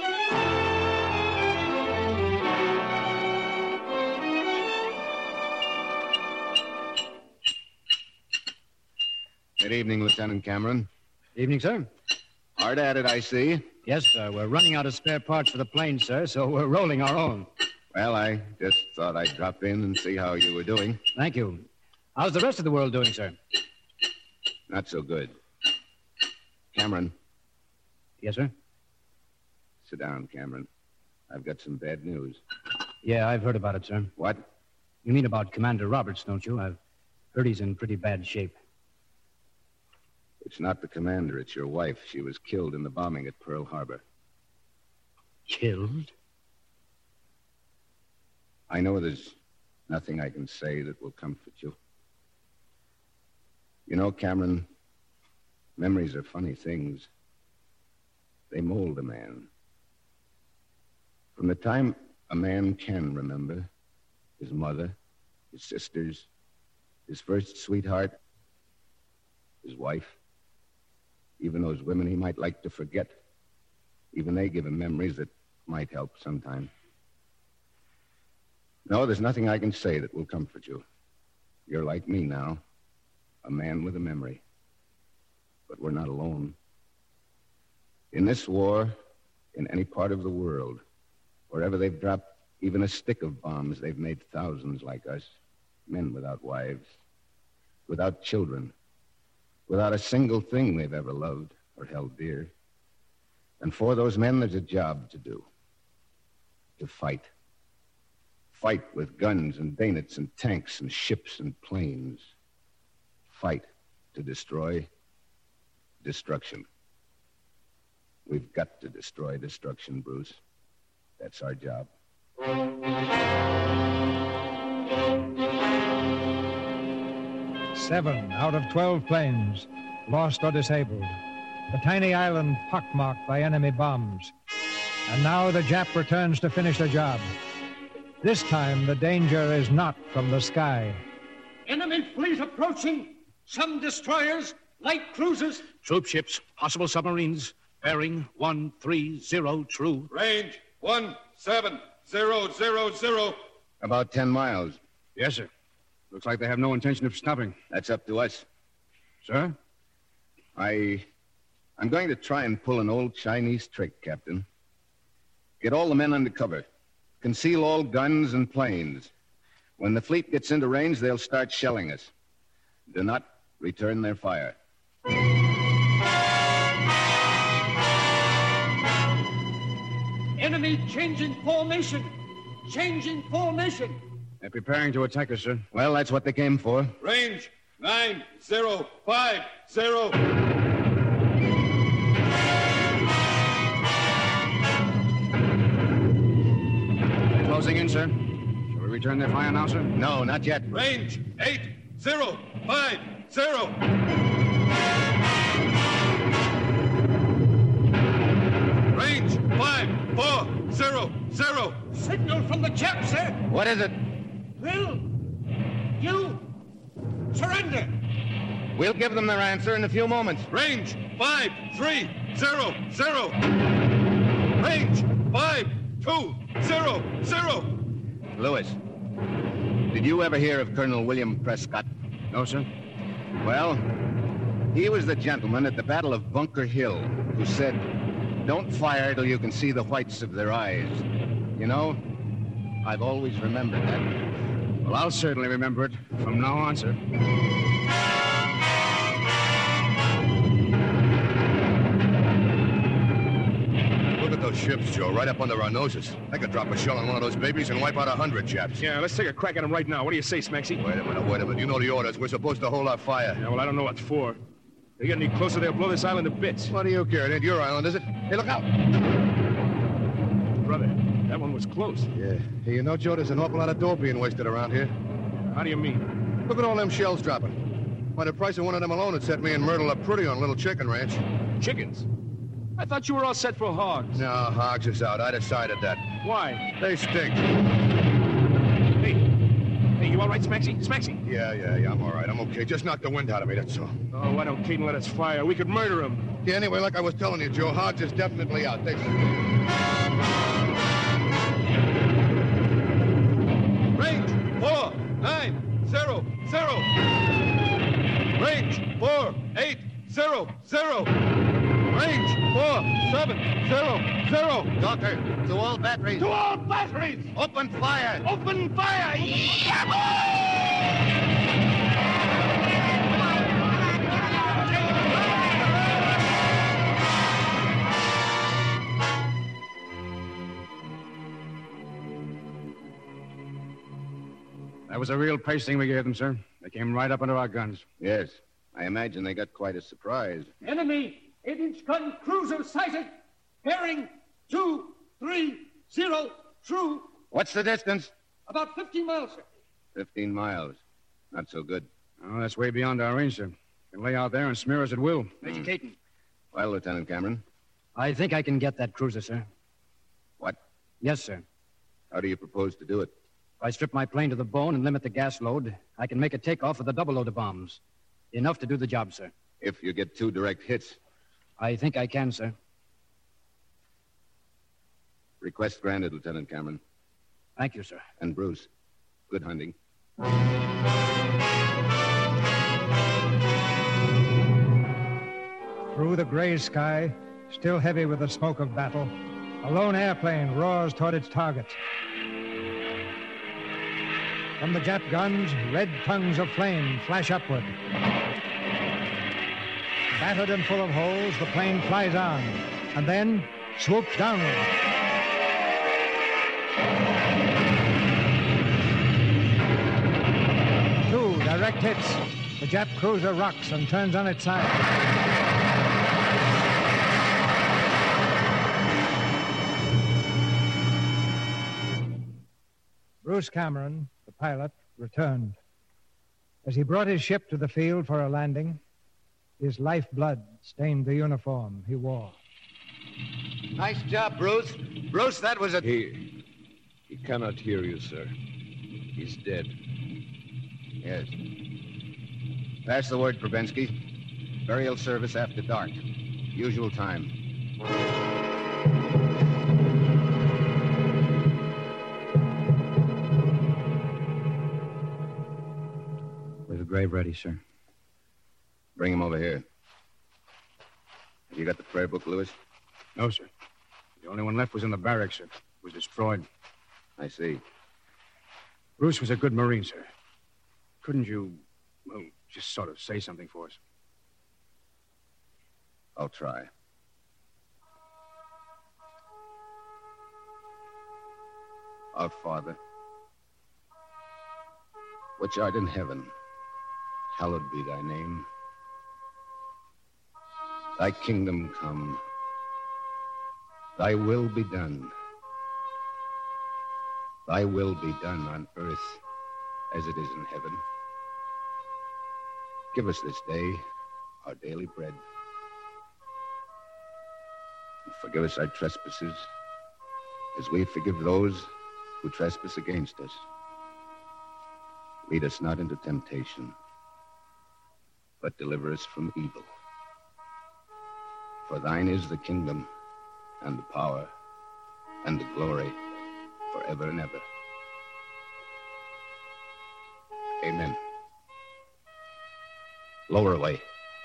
[SPEAKER 4] Good evening, Lieutenant Cameron.
[SPEAKER 20] Evening, sir.
[SPEAKER 4] Hard at it, I see.
[SPEAKER 20] Yes, sir. We're running out of spare parts for the plane, sir, so we're rolling our own.
[SPEAKER 4] Well, I just thought I'd drop in and see how you were doing.
[SPEAKER 20] Thank you. How's the rest of the world doing, sir?
[SPEAKER 4] Not so good. Cameron.
[SPEAKER 20] Yes, sir?
[SPEAKER 4] Sit down, Cameron. I've got some bad news.
[SPEAKER 20] Yeah, I've heard about it, sir.
[SPEAKER 4] What?
[SPEAKER 20] You mean about Commander Roberts, don't you? I've heard he's in pretty bad shape.
[SPEAKER 4] It's not the commander, it's your wife. She was killed in the bombing at Pearl Harbor.
[SPEAKER 20] Killed?
[SPEAKER 4] I know there's nothing I can say that will comfort you. You know, Cameron, memories are funny things. They mold a man. From the time a man can remember, his mother, his sisters, his first sweetheart, his wife, even those women he might like to forget, even they give him memories that might help sometime. No, there's nothing I can say that will comfort you. You're like me now, a man with a memory. But we're not alone. In this war, in any part of the world, wherever they've dropped even a stick of bombs, they've made thousands like us, men without wives, without children, without a single thing they've ever loved or held dear. And for those men, there's a job to do. To fight. Fight with guns and bayonets and tanks and ships and planes. Fight to destroy destruction. We've got to destroy destruction, Bruce. That's our job.
[SPEAKER 2] 7 out of 12 planes lost or disabled. The tiny island pockmarked by enemy bombs. And now the Jap returns to finish the job. This time, the danger is not from the sky.
[SPEAKER 10] Enemy fleet approaching. Some destroyers, light cruisers.
[SPEAKER 16] Troop ships, possible submarines. Bearing 130 true.
[SPEAKER 9] Range 17000.
[SPEAKER 4] About 10 miles.
[SPEAKER 20] Yes, sir. Looks like they have no intention of stopping.
[SPEAKER 4] That's up to us.
[SPEAKER 20] Sir?
[SPEAKER 4] I'm going to try and pull an old Chinese trick, Captain. Get all the men under cover. Conceal all guns and planes. When the fleet gets into range, they'll start shelling us. Do not return their fire.
[SPEAKER 15] Enemy changing formation. Changing formation.
[SPEAKER 20] They're preparing to attack us, sir.
[SPEAKER 4] Well, that's what they came for.
[SPEAKER 9] Range 9050.
[SPEAKER 20] They're closing in, sir. Shall we return their fire now, sir?
[SPEAKER 4] No, not yet.
[SPEAKER 9] Range 8050. Range 5400.
[SPEAKER 15] Signal from the Jap, sir.
[SPEAKER 4] What is it?
[SPEAKER 15] Will you surrender?
[SPEAKER 4] We'll give them their answer in a few moments.
[SPEAKER 9] Range 5300. Range 5200.
[SPEAKER 4] Lewis, did you ever hear of Colonel William Prescott?
[SPEAKER 20] No, sir.
[SPEAKER 4] Well, he was the gentleman at the Battle of Bunker Hill who said, "Don't fire till you can see the whites of their eyes." You know, I've always remembered that.
[SPEAKER 20] Well, I'll certainly remember it from now on, sir.
[SPEAKER 8] Look at those ships, Joe, right up under our noses. I could drop a shell on one of those babies and wipe out 100 Japs.
[SPEAKER 16] Yeah, let's take a crack at them right now. What do you say, Smaxy?
[SPEAKER 8] Wait a minute. You know the orders. We're supposed to hold our fire.
[SPEAKER 16] Yeah, well, I don't know what for. They get any closer, they'll blow this island to bits.
[SPEAKER 8] What do you care? It ain't your island, is it? Hey, look out!
[SPEAKER 16] Brother, that one was close.
[SPEAKER 8] Yeah. Hey, you know, Joe, there's an awful lot of dough being wasted around here.
[SPEAKER 16] How do you mean?
[SPEAKER 8] Look at all them shells dropping. Why, the price of one of them alone would set me and Myrtle up pretty on a little chicken ranch.
[SPEAKER 16] Chickens? I thought you were all set for hogs.
[SPEAKER 8] No, hogs is out. I decided that.
[SPEAKER 16] Why?
[SPEAKER 8] They stink.
[SPEAKER 16] Hey, you all right, Smaxy? Smaxy?
[SPEAKER 8] Yeah, I'm all right. I'm okay. Just knock the wind out of me, that's all.
[SPEAKER 16] Oh, why don't Caden let us fire? We could murder him.
[SPEAKER 8] Yeah, anyway, like I was telling you, Joe, hogs is definitely out. They...
[SPEAKER 9] Range 4900. Range 4800. Range 4700.
[SPEAKER 4] Doctor, to all batteries.
[SPEAKER 15] To all batteries!
[SPEAKER 4] Open fire!
[SPEAKER 15] Open fire!
[SPEAKER 20] That was a real pasting we gave them, sir. They came right up under our guns.
[SPEAKER 4] Yes. I imagine they got quite a surprise.
[SPEAKER 15] Enemy 8-inch gun cruiser sighted. Bearing 230 true.
[SPEAKER 4] What's the distance?
[SPEAKER 15] About 15 miles, sir.
[SPEAKER 4] 15 miles. Not so good.
[SPEAKER 20] Oh, that's way beyond our range, sir. You can lay out there and smear us at will.
[SPEAKER 14] Major Caton.
[SPEAKER 4] Well, Lieutenant Cameron?
[SPEAKER 20] I think I can get that cruiser, sir.
[SPEAKER 4] What?
[SPEAKER 20] Yes, sir.
[SPEAKER 4] How do you propose to do it?
[SPEAKER 20] If I strip my plane to the bone and limit the gas load, I can make a takeoff with a double load of bombs. Enough to do the job, sir.
[SPEAKER 4] If you get 2 direct hits.
[SPEAKER 20] I think I can, sir.
[SPEAKER 4] Request granted, Lieutenant Cameron.
[SPEAKER 20] Thank you, sir.
[SPEAKER 4] And Bruce, good hunting.
[SPEAKER 2] Through the gray sky, still heavy with the smoke of battle, a lone airplane roars toward its target. From the Jap guns, red tongues of flame flash upward. Battered and full of holes, the plane flies on, and then swoops downward. Two direct hits. The Jap cruiser rocks and turns on its side. Bruce Cameron, the pilot, returned. As he brought his ship to the field for a landing, his lifeblood stained the uniform he wore.
[SPEAKER 4] Nice job, Bruce. Bruce, that was a...
[SPEAKER 21] He cannot hear you, sir. He's dead.
[SPEAKER 4] Yes. Pass the word, Probensky. Burial service after dark. Usual time.
[SPEAKER 20] With the grave ready, sir.
[SPEAKER 4] Bring him over here. Have you got the prayer book, Lewis?
[SPEAKER 20] No, sir. The only one left was in the barracks, sir. It was destroyed.
[SPEAKER 4] I see.
[SPEAKER 20] Bruce was a good Marine, sir. Couldn't you, well, just sort of say something for us?
[SPEAKER 4] I'll try. Our Father, which art in heaven, hallowed be thy name. Thy kingdom come. Thy will be done. Thy will be done on earth as it is in heaven. Give us this day our daily bread. And forgive us our trespasses as we forgive those who trespass against us. Lead us not into temptation, but deliver us from evil. For thine is the kingdom and the power and the glory forever and ever. Amen. Lower away.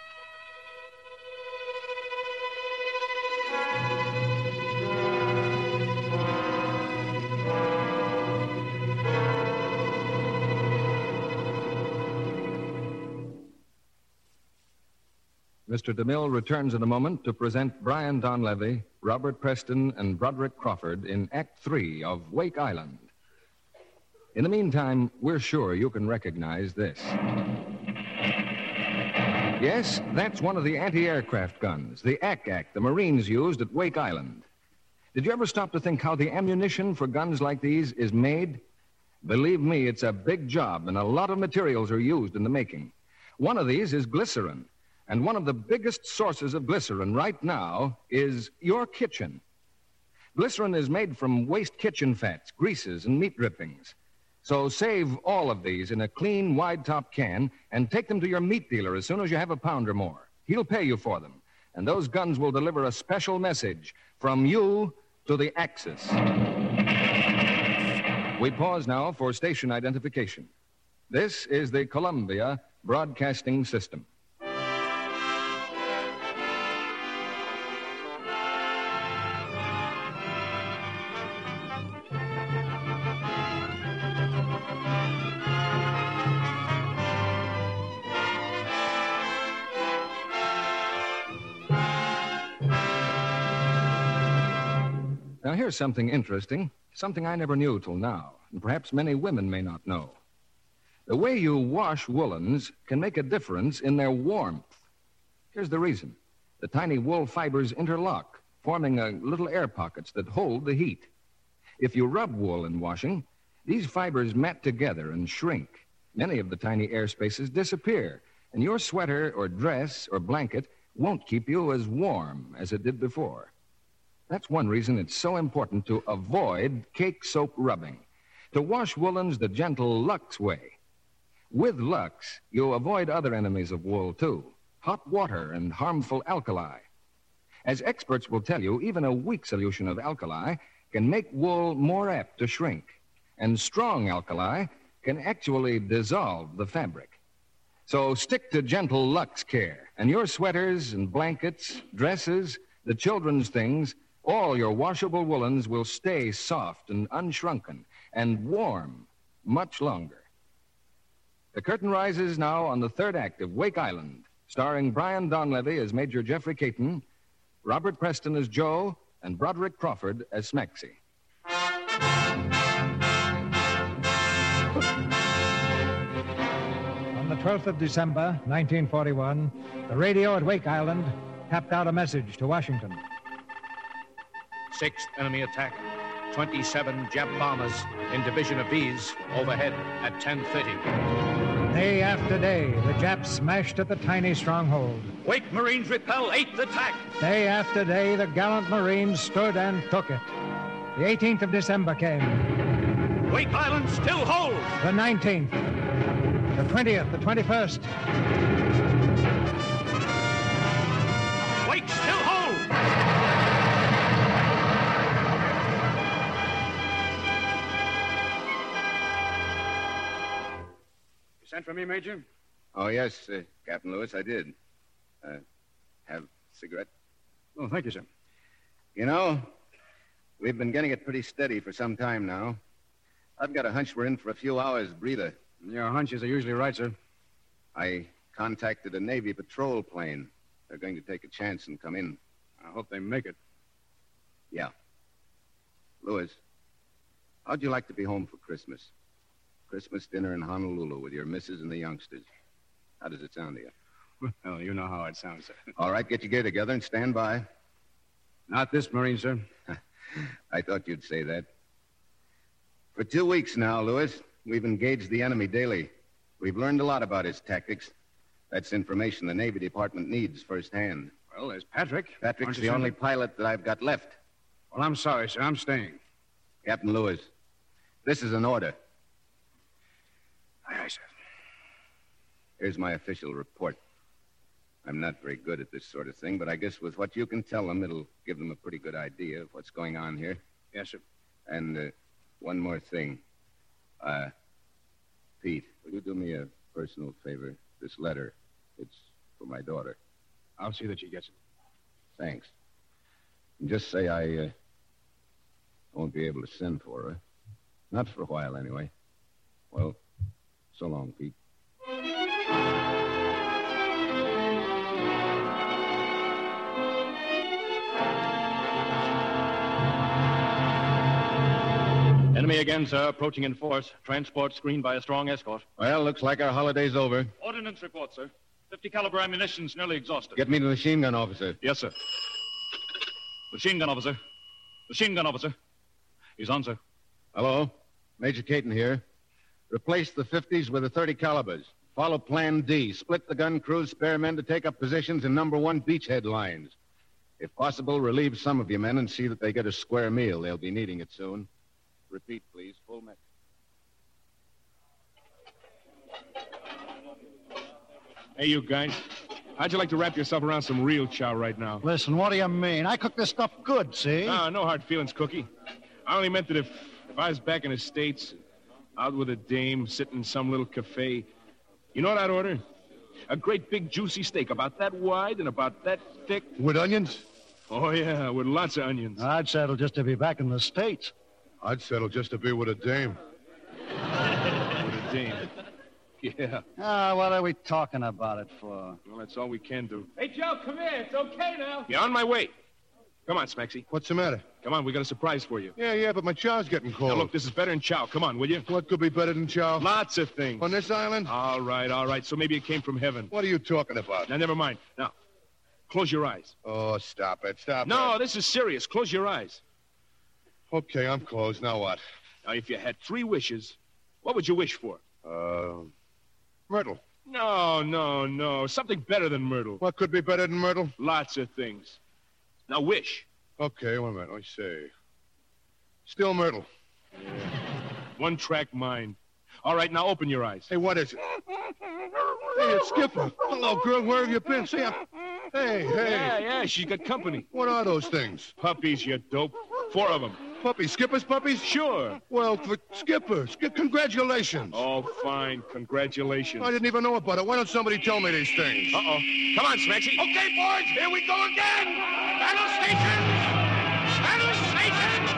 [SPEAKER 1] Mr. DeMille returns in a moment to present Brian Donlevy, Robert Preston, and Broderick Crawford in Act 3 of Wake Island. In the meantime, we're sure you can recognize this. Yes, that's one of the anti-aircraft guns, the AC-AC the Marines used at Wake Island. Did you ever stop to think how the ammunition for guns like these is made? Believe me, it's a big job, and a lot of materials are used in the making. One of these is glycerin. And one of the biggest sources of glycerin right now is your kitchen. Glycerin is made from waste kitchen fats, greases, and meat drippings. So save all of these in a clean, wide-top can and take them to your meat dealer as soon as you have a pound or more. He'll pay you for them. And those guns will deliver a special message from you to the Axis. We pause now for station identification. This is the Columbia Broadcasting System. Now, here's something interesting, something I never knew till now, and perhaps many women may not know. The way you wash woolens can make a difference in their warmth. Here's the reason. The tiny wool fibers interlock, forming little air pockets that hold the heat. If you rub wool in washing, these fibers mat together and shrink. Many of the tiny air spaces disappear, and your sweater or dress or blanket won't keep you as warm as it did before. That's one reason it's so important to avoid cake soap rubbing, to wash woolens the gentle Lux way. With Lux, you avoid other enemies of wool, too, hot water and harmful alkali. As experts will tell you, even a weak solution of alkali can make wool more apt to shrink, and strong alkali can actually dissolve the fabric. So stick to gentle Lux care, and your sweaters and blankets, dresses, the children's things, all your washable woolens will stay soft and unshrunken and warm much longer. The curtain rises now on the third act of Wake Island, starring Brian Donlevy as Major Jeffrey Caton, Robert Preston as Joe, and Broderick Crawford as Smexy.
[SPEAKER 2] On the 12th of December, 1941, the radio at Wake Island tapped out a message to Washington.
[SPEAKER 16] 6th enemy attack. 27 Jap bombers in division of V's overhead at 10:30.
[SPEAKER 2] Day after day, the Japs smashed at the tiny stronghold.
[SPEAKER 16] Wake Marines repel 8th attack.
[SPEAKER 2] Day after day, the gallant Marines stood and took it. The 18th of December came.
[SPEAKER 16] Wake Island still holds.
[SPEAKER 2] The 19th. The 20th, the 21st.
[SPEAKER 16] Wake still holds.
[SPEAKER 20] You sent for me, Major?
[SPEAKER 4] Oh, yes, Captain Lewis, I did. Have a cigarette?
[SPEAKER 20] Oh, thank you, sir.
[SPEAKER 4] You know, we've been getting it pretty steady for some time now. I've got a hunch we're in for a few hours breather.
[SPEAKER 20] Your hunches are usually right, sir.
[SPEAKER 4] I contacted a Navy patrol plane. They're going to take a chance and come in.
[SPEAKER 20] I hope they make it.
[SPEAKER 4] Yeah. Lewis, How'd you like to be home for Christmas? Christmas dinner in Honolulu with your missus and the youngsters. How does it sound to you?
[SPEAKER 20] Well, you know how it sounds, sir.
[SPEAKER 4] All right, get your gear together and stand by.
[SPEAKER 20] Not this Marine, sir.
[SPEAKER 4] I thought you'd say that. For 2 weeks now, Lewis, we've engaged the enemy daily. We've learned a lot about his tactics. That's information the Navy Department needs firsthand.
[SPEAKER 20] Well, there's Patrick.
[SPEAKER 4] Patrick's the only pilot that I've got left.
[SPEAKER 20] Well, I'm sorry, sir. I'm staying.
[SPEAKER 4] Captain Lewis, this is an order.
[SPEAKER 20] Aye, aye, sir.
[SPEAKER 4] Here's my official report. I'm not very good at this sort of thing, but I guess with what you can tell them, it'll give them a pretty good idea of what's going on here.
[SPEAKER 20] Yes, sir.
[SPEAKER 4] And one more thing. Pete, will you do me a personal favor? This letter, it's for my daughter.
[SPEAKER 20] I'll see that she gets it.
[SPEAKER 4] Thanks. And just say I won't be able to send for her. Not for a while, anyway. Well, so long, Pete.
[SPEAKER 18] Enemy again, sir. Approaching in force. Transport screened by a strong escort.
[SPEAKER 1] Well, looks like our holiday's over.
[SPEAKER 13] Ordnance report, sir. 50 caliber ammunition's nearly exhausted.
[SPEAKER 1] Get me the machine gun officer.
[SPEAKER 13] Yes, sir. Machine gun officer. Machine gun officer. He's on, sir.
[SPEAKER 1] Hello? Major Caton here. Replace the 50s with the 30 calibers. Follow Plan D. Split the gun crews, spare men to take up positions in number 1 beachhead lines. If possible, relieve some of your men and see that they get a square meal. They'll be needing it soon. Repeat, please. Full message.
[SPEAKER 10] Hey, you guys. How'd you like to wrap yourself around some real chow right now?
[SPEAKER 2] Listen, what do you mean? I cook this stuff good, see?
[SPEAKER 10] No hard feelings, Cookie. I only meant that if I was back in the States, out with a dame, sitting in some little cafe, you know what I'd order? A great big juicy steak about that wide and about that thick.
[SPEAKER 8] With onions?
[SPEAKER 10] Oh, yeah, with lots of onions.
[SPEAKER 2] I'd settle just to be back in the States.
[SPEAKER 8] I'd settle just to be with a dame.
[SPEAKER 10] With a dame. Yeah.
[SPEAKER 2] What are we talking about it for?
[SPEAKER 10] Well, that's all we can do.
[SPEAKER 15] Hey, Joe, come here. It's okay now.
[SPEAKER 10] Yeah, on my way. Come on, Smaxy.
[SPEAKER 8] What's the matter?
[SPEAKER 10] Come on, we got a surprise for you.
[SPEAKER 8] Yeah, but my chow's getting cold.
[SPEAKER 10] Now, look, this is better than chow. Come on, will you?
[SPEAKER 8] What could be better than chow?
[SPEAKER 10] Lots of things.
[SPEAKER 8] On this island?
[SPEAKER 10] All right. So maybe it came from heaven.
[SPEAKER 8] What are you talking about?
[SPEAKER 10] Now, never mind. Now, close your eyes.
[SPEAKER 8] Oh, stop it.
[SPEAKER 10] No, this is serious. Close your eyes.
[SPEAKER 8] Okay, I'm closed. Now what?
[SPEAKER 10] Now, if you had 3 wishes, what would you wish for?
[SPEAKER 8] Myrtle.
[SPEAKER 10] No. Something better than myrtle.
[SPEAKER 8] What could be better than myrtle?
[SPEAKER 10] Lots of things. Now, wish.
[SPEAKER 8] Okay, wait a minute. Let me see. Still myrtle.
[SPEAKER 10] Yeah. One-track mind. All right, now open your eyes.
[SPEAKER 8] Hey, what is it? Hey, it's Skipper. Hello, girl. Where have you been? See, Hey.
[SPEAKER 10] Yeah, she's got company.
[SPEAKER 8] What are those things?
[SPEAKER 10] Puppies, you dope. 4 of them.
[SPEAKER 8] Puppies? Skipper's puppies?
[SPEAKER 10] Sure.
[SPEAKER 8] Well, for Skipper, congratulations.
[SPEAKER 10] Oh, fine. Congratulations.
[SPEAKER 8] I didn't even know about it. Why don't somebody tell me these things?
[SPEAKER 10] Uh-oh. Come on, Smaxy.
[SPEAKER 15] Okay, boys, here we go again. Battle stations. Battle stations.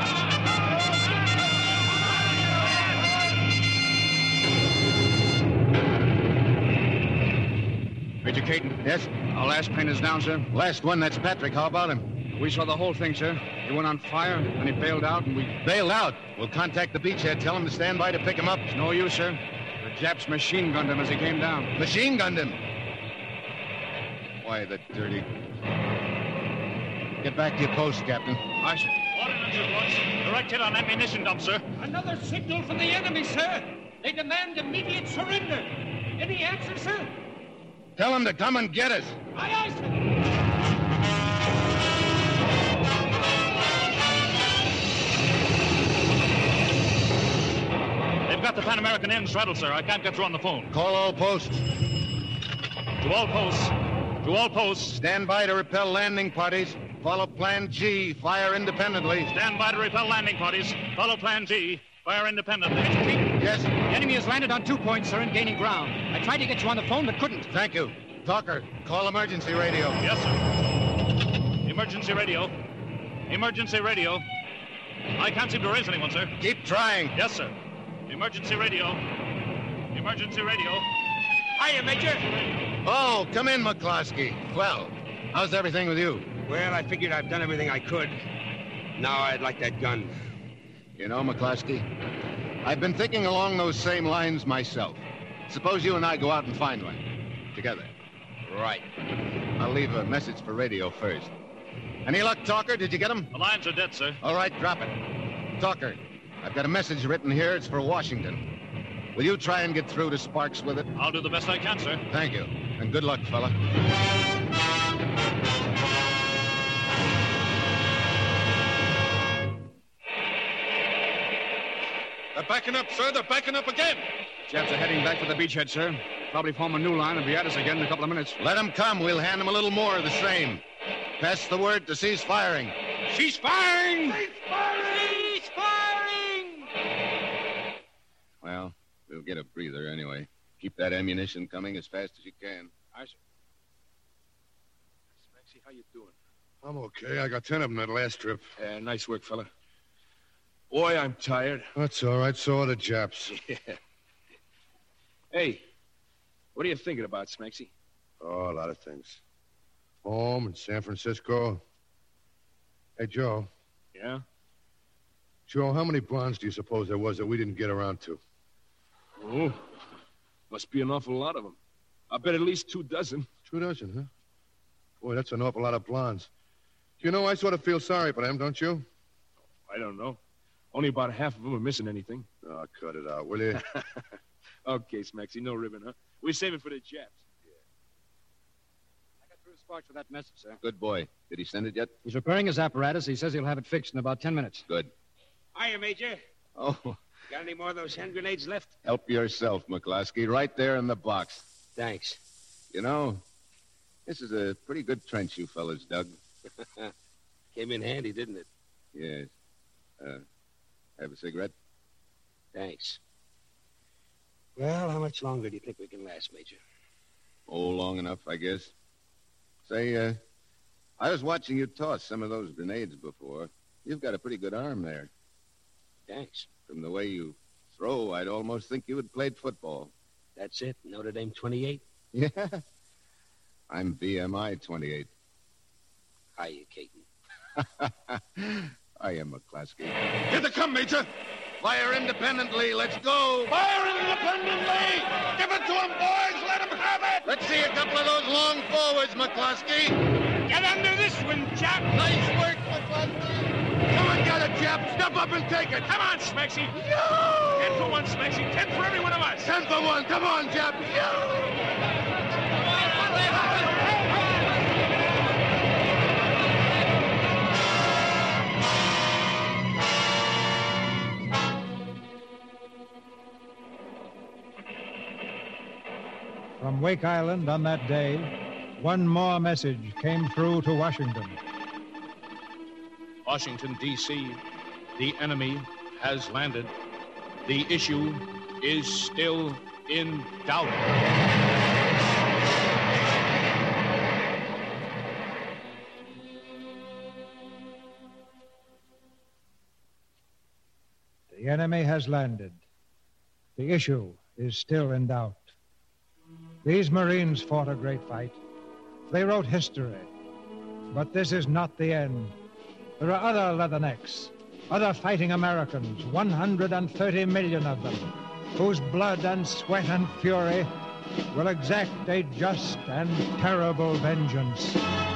[SPEAKER 20] Major Caton.
[SPEAKER 1] Yes?
[SPEAKER 20] Our last plane is down, sir.
[SPEAKER 1] Last one, that's Patrick. How about him?
[SPEAKER 20] We saw the whole thing, sir. He went on fire, and he bailed out, and we...
[SPEAKER 1] Bailed out? We'll contact the beachhead. Tell him to stand by to pick him up.
[SPEAKER 20] It's no use, sir. The Japs machine gunned him as he came down.
[SPEAKER 1] Machine gunned him? Why, the dirty... Get back to your post, Captain.
[SPEAKER 20] Aye, sir.
[SPEAKER 13] Ordnance reports. Directed on ammunition dump, sir.
[SPEAKER 15] Another signal from the enemy, sir. They demand immediate surrender. Any answer, sir?
[SPEAKER 1] Tell him to come and get us.
[SPEAKER 15] Aye, sir.
[SPEAKER 13] They've got the Pan American end straddled, sir. I can't get through on the phone.
[SPEAKER 1] Call all posts.
[SPEAKER 13] To all posts. To all posts.
[SPEAKER 1] Stand by to repel landing parties. Follow Plan G. Fire independently.
[SPEAKER 13] Stand by to repel landing parties. Follow Plan G. Fire independently.
[SPEAKER 1] Yes?
[SPEAKER 3] The enemy has landed on 2 points, sir, and gaining ground. I tried to get you on the phone, but couldn't.
[SPEAKER 1] Thank you. Talker, call emergency radio.
[SPEAKER 13] Yes, sir. Emergency radio. Emergency radio. I can't seem to raise anyone, sir.
[SPEAKER 1] Keep trying.
[SPEAKER 13] Yes, sir. Emergency radio. Emergency radio.
[SPEAKER 7] Hiya, Major.
[SPEAKER 1] Oh, come in, McCloskey. Well, how's everything with you?
[SPEAKER 7] Well, I figured I've done everything I could. Now I'd like that gun.
[SPEAKER 4] You know, McCloskey, I've been thinking along those same lines myself. Suppose you and I go out and find one. Together. Right. I'll leave a message for radio first. Any luck, Talker? Did you get him?
[SPEAKER 13] The lines are dead, sir.
[SPEAKER 4] All right, drop it. Talker, I've got a message written here. It's for Washington. Will you try and get through to Sparks with it?
[SPEAKER 13] I'll do the best I can, sir.
[SPEAKER 4] Thank you. And good luck, fella.
[SPEAKER 9] They're backing up, sir. They're backing up again.
[SPEAKER 20] Japs are heading back for the beachhead, sir. Probably form a new line and be at us again in a couple of minutes.
[SPEAKER 4] Let them come. We'll hand them a little more of the same. Pass the word to cease firing.
[SPEAKER 20] Cease firing!
[SPEAKER 10] Cease firing! Cease firing!
[SPEAKER 4] Well, we'll get a breather anyway. Keep that ammunition coming as fast as you can.
[SPEAKER 20] Aye, sir. Smexy, how you doing?
[SPEAKER 8] I'm okay. I got 10 of them that last trip.
[SPEAKER 20] Yeah, nice work, fella. Boy, I'm tired.
[SPEAKER 8] That's all right. So are the Japs.
[SPEAKER 20] Yeah. Hey, what are you thinking about, Smexy?
[SPEAKER 8] Oh, a lot of things. Home in San Francisco. Hey, Joe.
[SPEAKER 20] Yeah?
[SPEAKER 8] Joe, how many bonds do you suppose there was that we didn't get around to?
[SPEAKER 20] Oh, must be an awful lot of them. I bet at least 2 dozen.
[SPEAKER 8] 2 dozen, huh? Boy, that's an awful lot of blondes. You know, I sort of feel sorry for them, don't you?
[SPEAKER 20] I don't know. Only about half of them are missing anything.
[SPEAKER 8] Oh, cut it out, will you?
[SPEAKER 20] Okay, Smexy, no ribbon, huh? We save it for the Japs.
[SPEAKER 2] I got through Sparks with that message, sir.
[SPEAKER 4] Good boy. Did he send it yet?
[SPEAKER 2] He's repairing his apparatus. He says he'll have it fixed in about 10 minutes.
[SPEAKER 4] Good.
[SPEAKER 7] Hiya, Major.
[SPEAKER 4] Oh,
[SPEAKER 7] Got any more of those hand grenades left?
[SPEAKER 4] help yourself, McCloskey. Right there in the box.
[SPEAKER 7] Thanks.
[SPEAKER 4] You know, this is a pretty good trench you fellas dug.
[SPEAKER 7] Came in handy, didn't it?
[SPEAKER 4] Yes. Have a cigarette?
[SPEAKER 7] Thanks. Well, how much longer do you think we can last, Major?
[SPEAKER 4] Oh, long enough, I guess. Say, I was watching you toss some of those grenades before. You've got a pretty good arm there.
[SPEAKER 7] Thanks.
[SPEAKER 4] From the way you throw, I'd almost think you had played football.
[SPEAKER 7] That's it? Notre Dame 28?
[SPEAKER 4] Yeah. I'm BMI 28.
[SPEAKER 7] Hiya, Caton.
[SPEAKER 4] I am McCloskey.
[SPEAKER 9] Here they come, Major.
[SPEAKER 4] Fire independently. Let's go.
[SPEAKER 10] Fire independently! Give it to them, boys! Let them have it!
[SPEAKER 4] Let's see a couple of those long forwards, McCloskey.
[SPEAKER 10] Get under this one, Jap!
[SPEAKER 4] Nice work, McCloskey.
[SPEAKER 10] Come on, get it, Jap! Step up and take it! Come on, Smexy! Yo! 10 for 1, Smexy. 10 for every one of us!
[SPEAKER 8] 10 for 1. Come on, Jap.
[SPEAKER 2] From Wake Island on that day, one more message came through to Washington.
[SPEAKER 16] Washington, D.C., the enemy has landed. The issue is still in doubt.
[SPEAKER 2] The enemy has landed. The issue is still in doubt. These Marines fought a great fight. They wrote history. But this is not the end. There are other Leathernecks, other fighting Americans, 130 million of them, whose blood and sweat and fury will exact a just and terrible vengeance.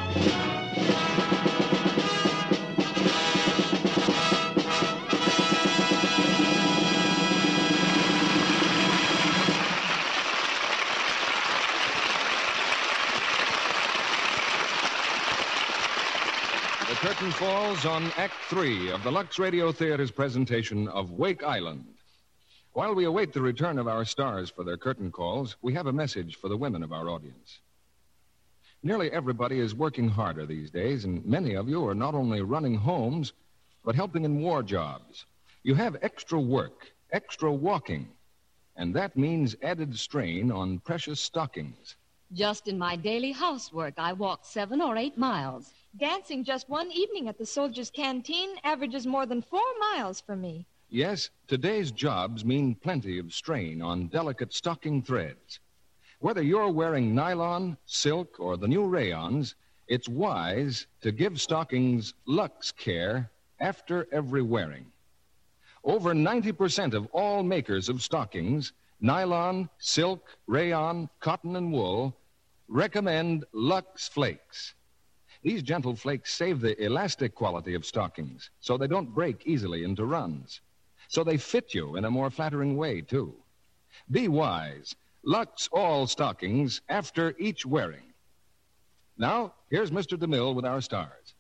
[SPEAKER 1] The curtain falls on Act 3 of the Lux Radio Theater's presentation of Wake Island. While we await the return of our stars for their curtain calls, we have a message for the women of our audience. Nearly everybody is working harder these days, and many of you are not only running homes, but helping in war jobs. You have extra work, extra walking, and that means added strain on precious stockings.
[SPEAKER 14] Just in my daily housework, I walk 7 or 8 miles.
[SPEAKER 5] Dancing just one evening at the Soldiers' Canteen averages more than 4 miles for me.
[SPEAKER 1] Yes, today's jobs mean plenty of strain on delicate stocking threads. Whether you're wearing nylon, silk, or the new rayons, it's wise to give stockings Lux care after every wearing. Over 90% of all makers of stockings, nylon, silk, rayon, cotton, and wool, recommend Lux Flakes. These gentle flakes save the elastic quality of stockings, so they don't break easily into runs. So they fit you in a more flattering way, too. Be wise. Lux all stockings after each wearing. Now, here's Mr. DeMille with our stars.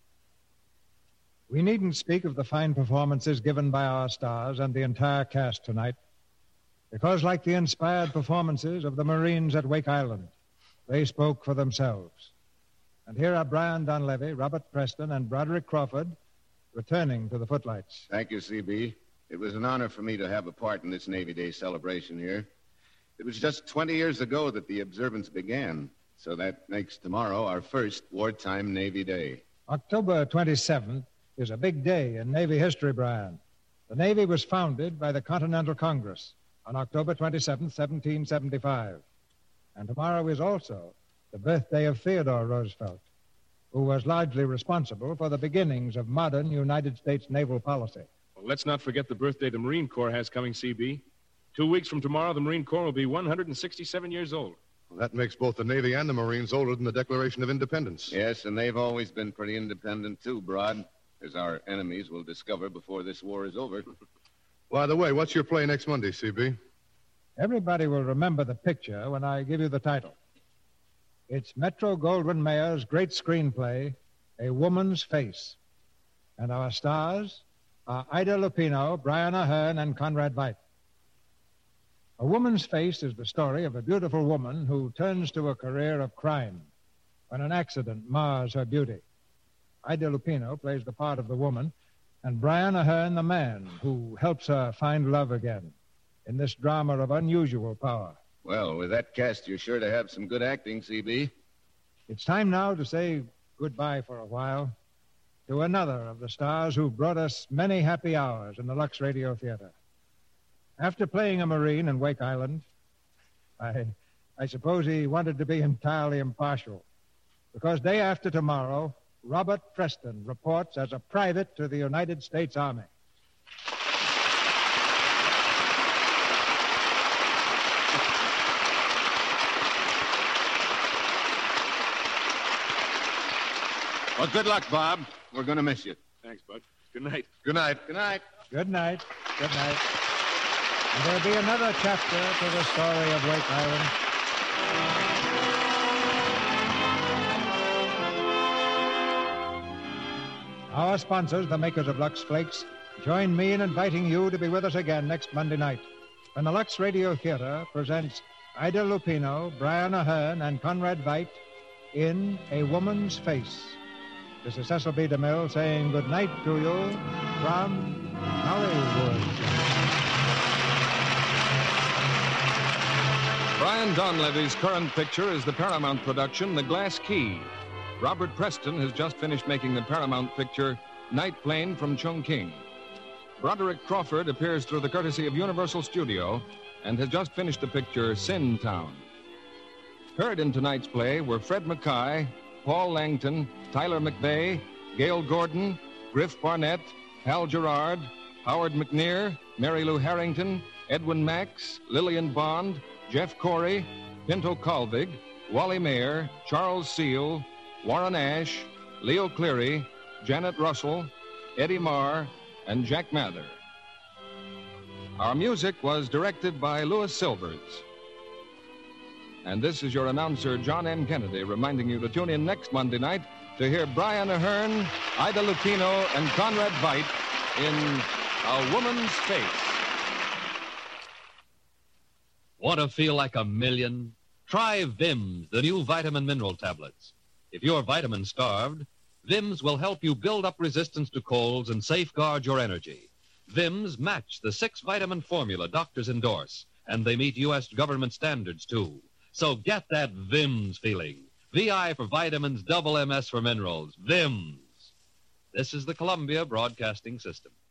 [SPEAKER 2] We needn't speak of the fine performances given by our stars and the entire cast tonight, because like the inspired performances of the Marines at Wake Island, they spoke for themselves. And here are Brian Donlevy, Robert Preston, and Broderick Crawford returning to the footlights.
[SPEAKER 4] Thank you, C.B. It was an honor for me to have a part in this Navy Day celebration here. It was just 20 years ago that the observance began, so that makes tomorrow our first wartime Navy Day.
[SPEAKER 2] October 27th is a big day in Navy history, Brian. The Navy was founded by the Continental Congress on October 27th, 1775. And tomorrow is also the birthday of Theodore Roosevelt, who was largely responsible for the beginnings of modern United States naval policy.
[SPEAKER 16] Well, let's not forget the birthday the Marine Corps has coming, C.B. 2 weeks from tomorrow, the Marine Corps will be 167 years old.
[SPEAKER 8] Well, that makes both the Navy and the Marines older than the Declaration of Independence.
[SPEAKER 4] Yes, and they've always been pretty independent, too, Brod, as our enemies will discover before this war is over.
[SPEAKER 8] By the way, what's your play next Monday, C.B.?
[SPEAKER 2] Everybody will remember the picture when I give you the title. It's Metro-Goldwyn-Mayer's great screenplay, A Woman's Face. And our stars are Ida Lupino, Brian Ahern, and Conrad Veidt. A Woman's Face is the story of a beautiful woman who turns to a career of crime when an accident mars her beauty. Ida Lupino plays the part of the woman, and Brian Ahern the man who helps her find love again in this drama of unusual power.
[SPEAKER 4] Well, with that cast, you're sure to have some good acting, C.B.
[SPEAKER 2] It's time now to say goodbye for a while to another of the stars who brought us many happy hours in the Lux Radio Theater. After playing a Marine in Wake Island, I suppose he wanted to be entirely impartial, because day after tomorrow, Robert Preston reports as a private to the United States Army.
[SPEAKER 4] Well, good luck, Bob. We're going to miss you.
[SPEAKER 16] Thanks, Bud. Good night.
[SPEAKER 8] Good night.
[SPEAKER 4] Good night.
[SPEAKER 2] Good night. Good night. And there'll be another chapter to the story of Wake Island. Our sponsors, the makers of Lux Flakes, join me in inviting you to be with us again next Monday night when the Lux Radio Theater presents Ida Lupino, Brian Ahern, and Conrad Veidt in A Woman's Face. This is Cecil B. DeMille saying good night to you from Hollywood.
[SPEAKER 1] Brian Donlevy's current picture is the Paramount production, The Glass Key. Robert Preston has just finished making the Paramount picture, Night Plane from Chungking. Broderick Crawford appears through the courtesy of Universal Studio and has just finished the picture, Sin Town. Heard in tonight's play were Fred Mackay, Paul Langton, Tyler McVeigh, Gail Gordon, Griff Barnett, Hal Gerard, Howard McNear, Mary Lou Harrington, Edwin Max, Lillian Bond, Jeff Corey, Pinto Colvig, Wally Mayer, Charles Seal, Warren Ash, Leo Cleary, Janet Russell, Eddie Marr, and Jack Mather. Our music was directed by Louis Silvers. And this is your announcer, John M. Kennedy, reminding you to tune in next Monday night to hear Brian Ahern, Ida Lupino, and Conrad Veidt in A Woman's Face.
[SPEAKER 12] Want to feel like a million? Try Vims, the new vitamin mineral tablets. If you're vitamin starved, Vims will help you build up resistance to colds and safeguard your energy. Vims match the 6-vitamin formula doctors endorse, and they meet U.S. government standards, too. So get that Vims feeling. VI for vitamins, double MS for minerals. Vims. This is the Columbia Broadcasting System.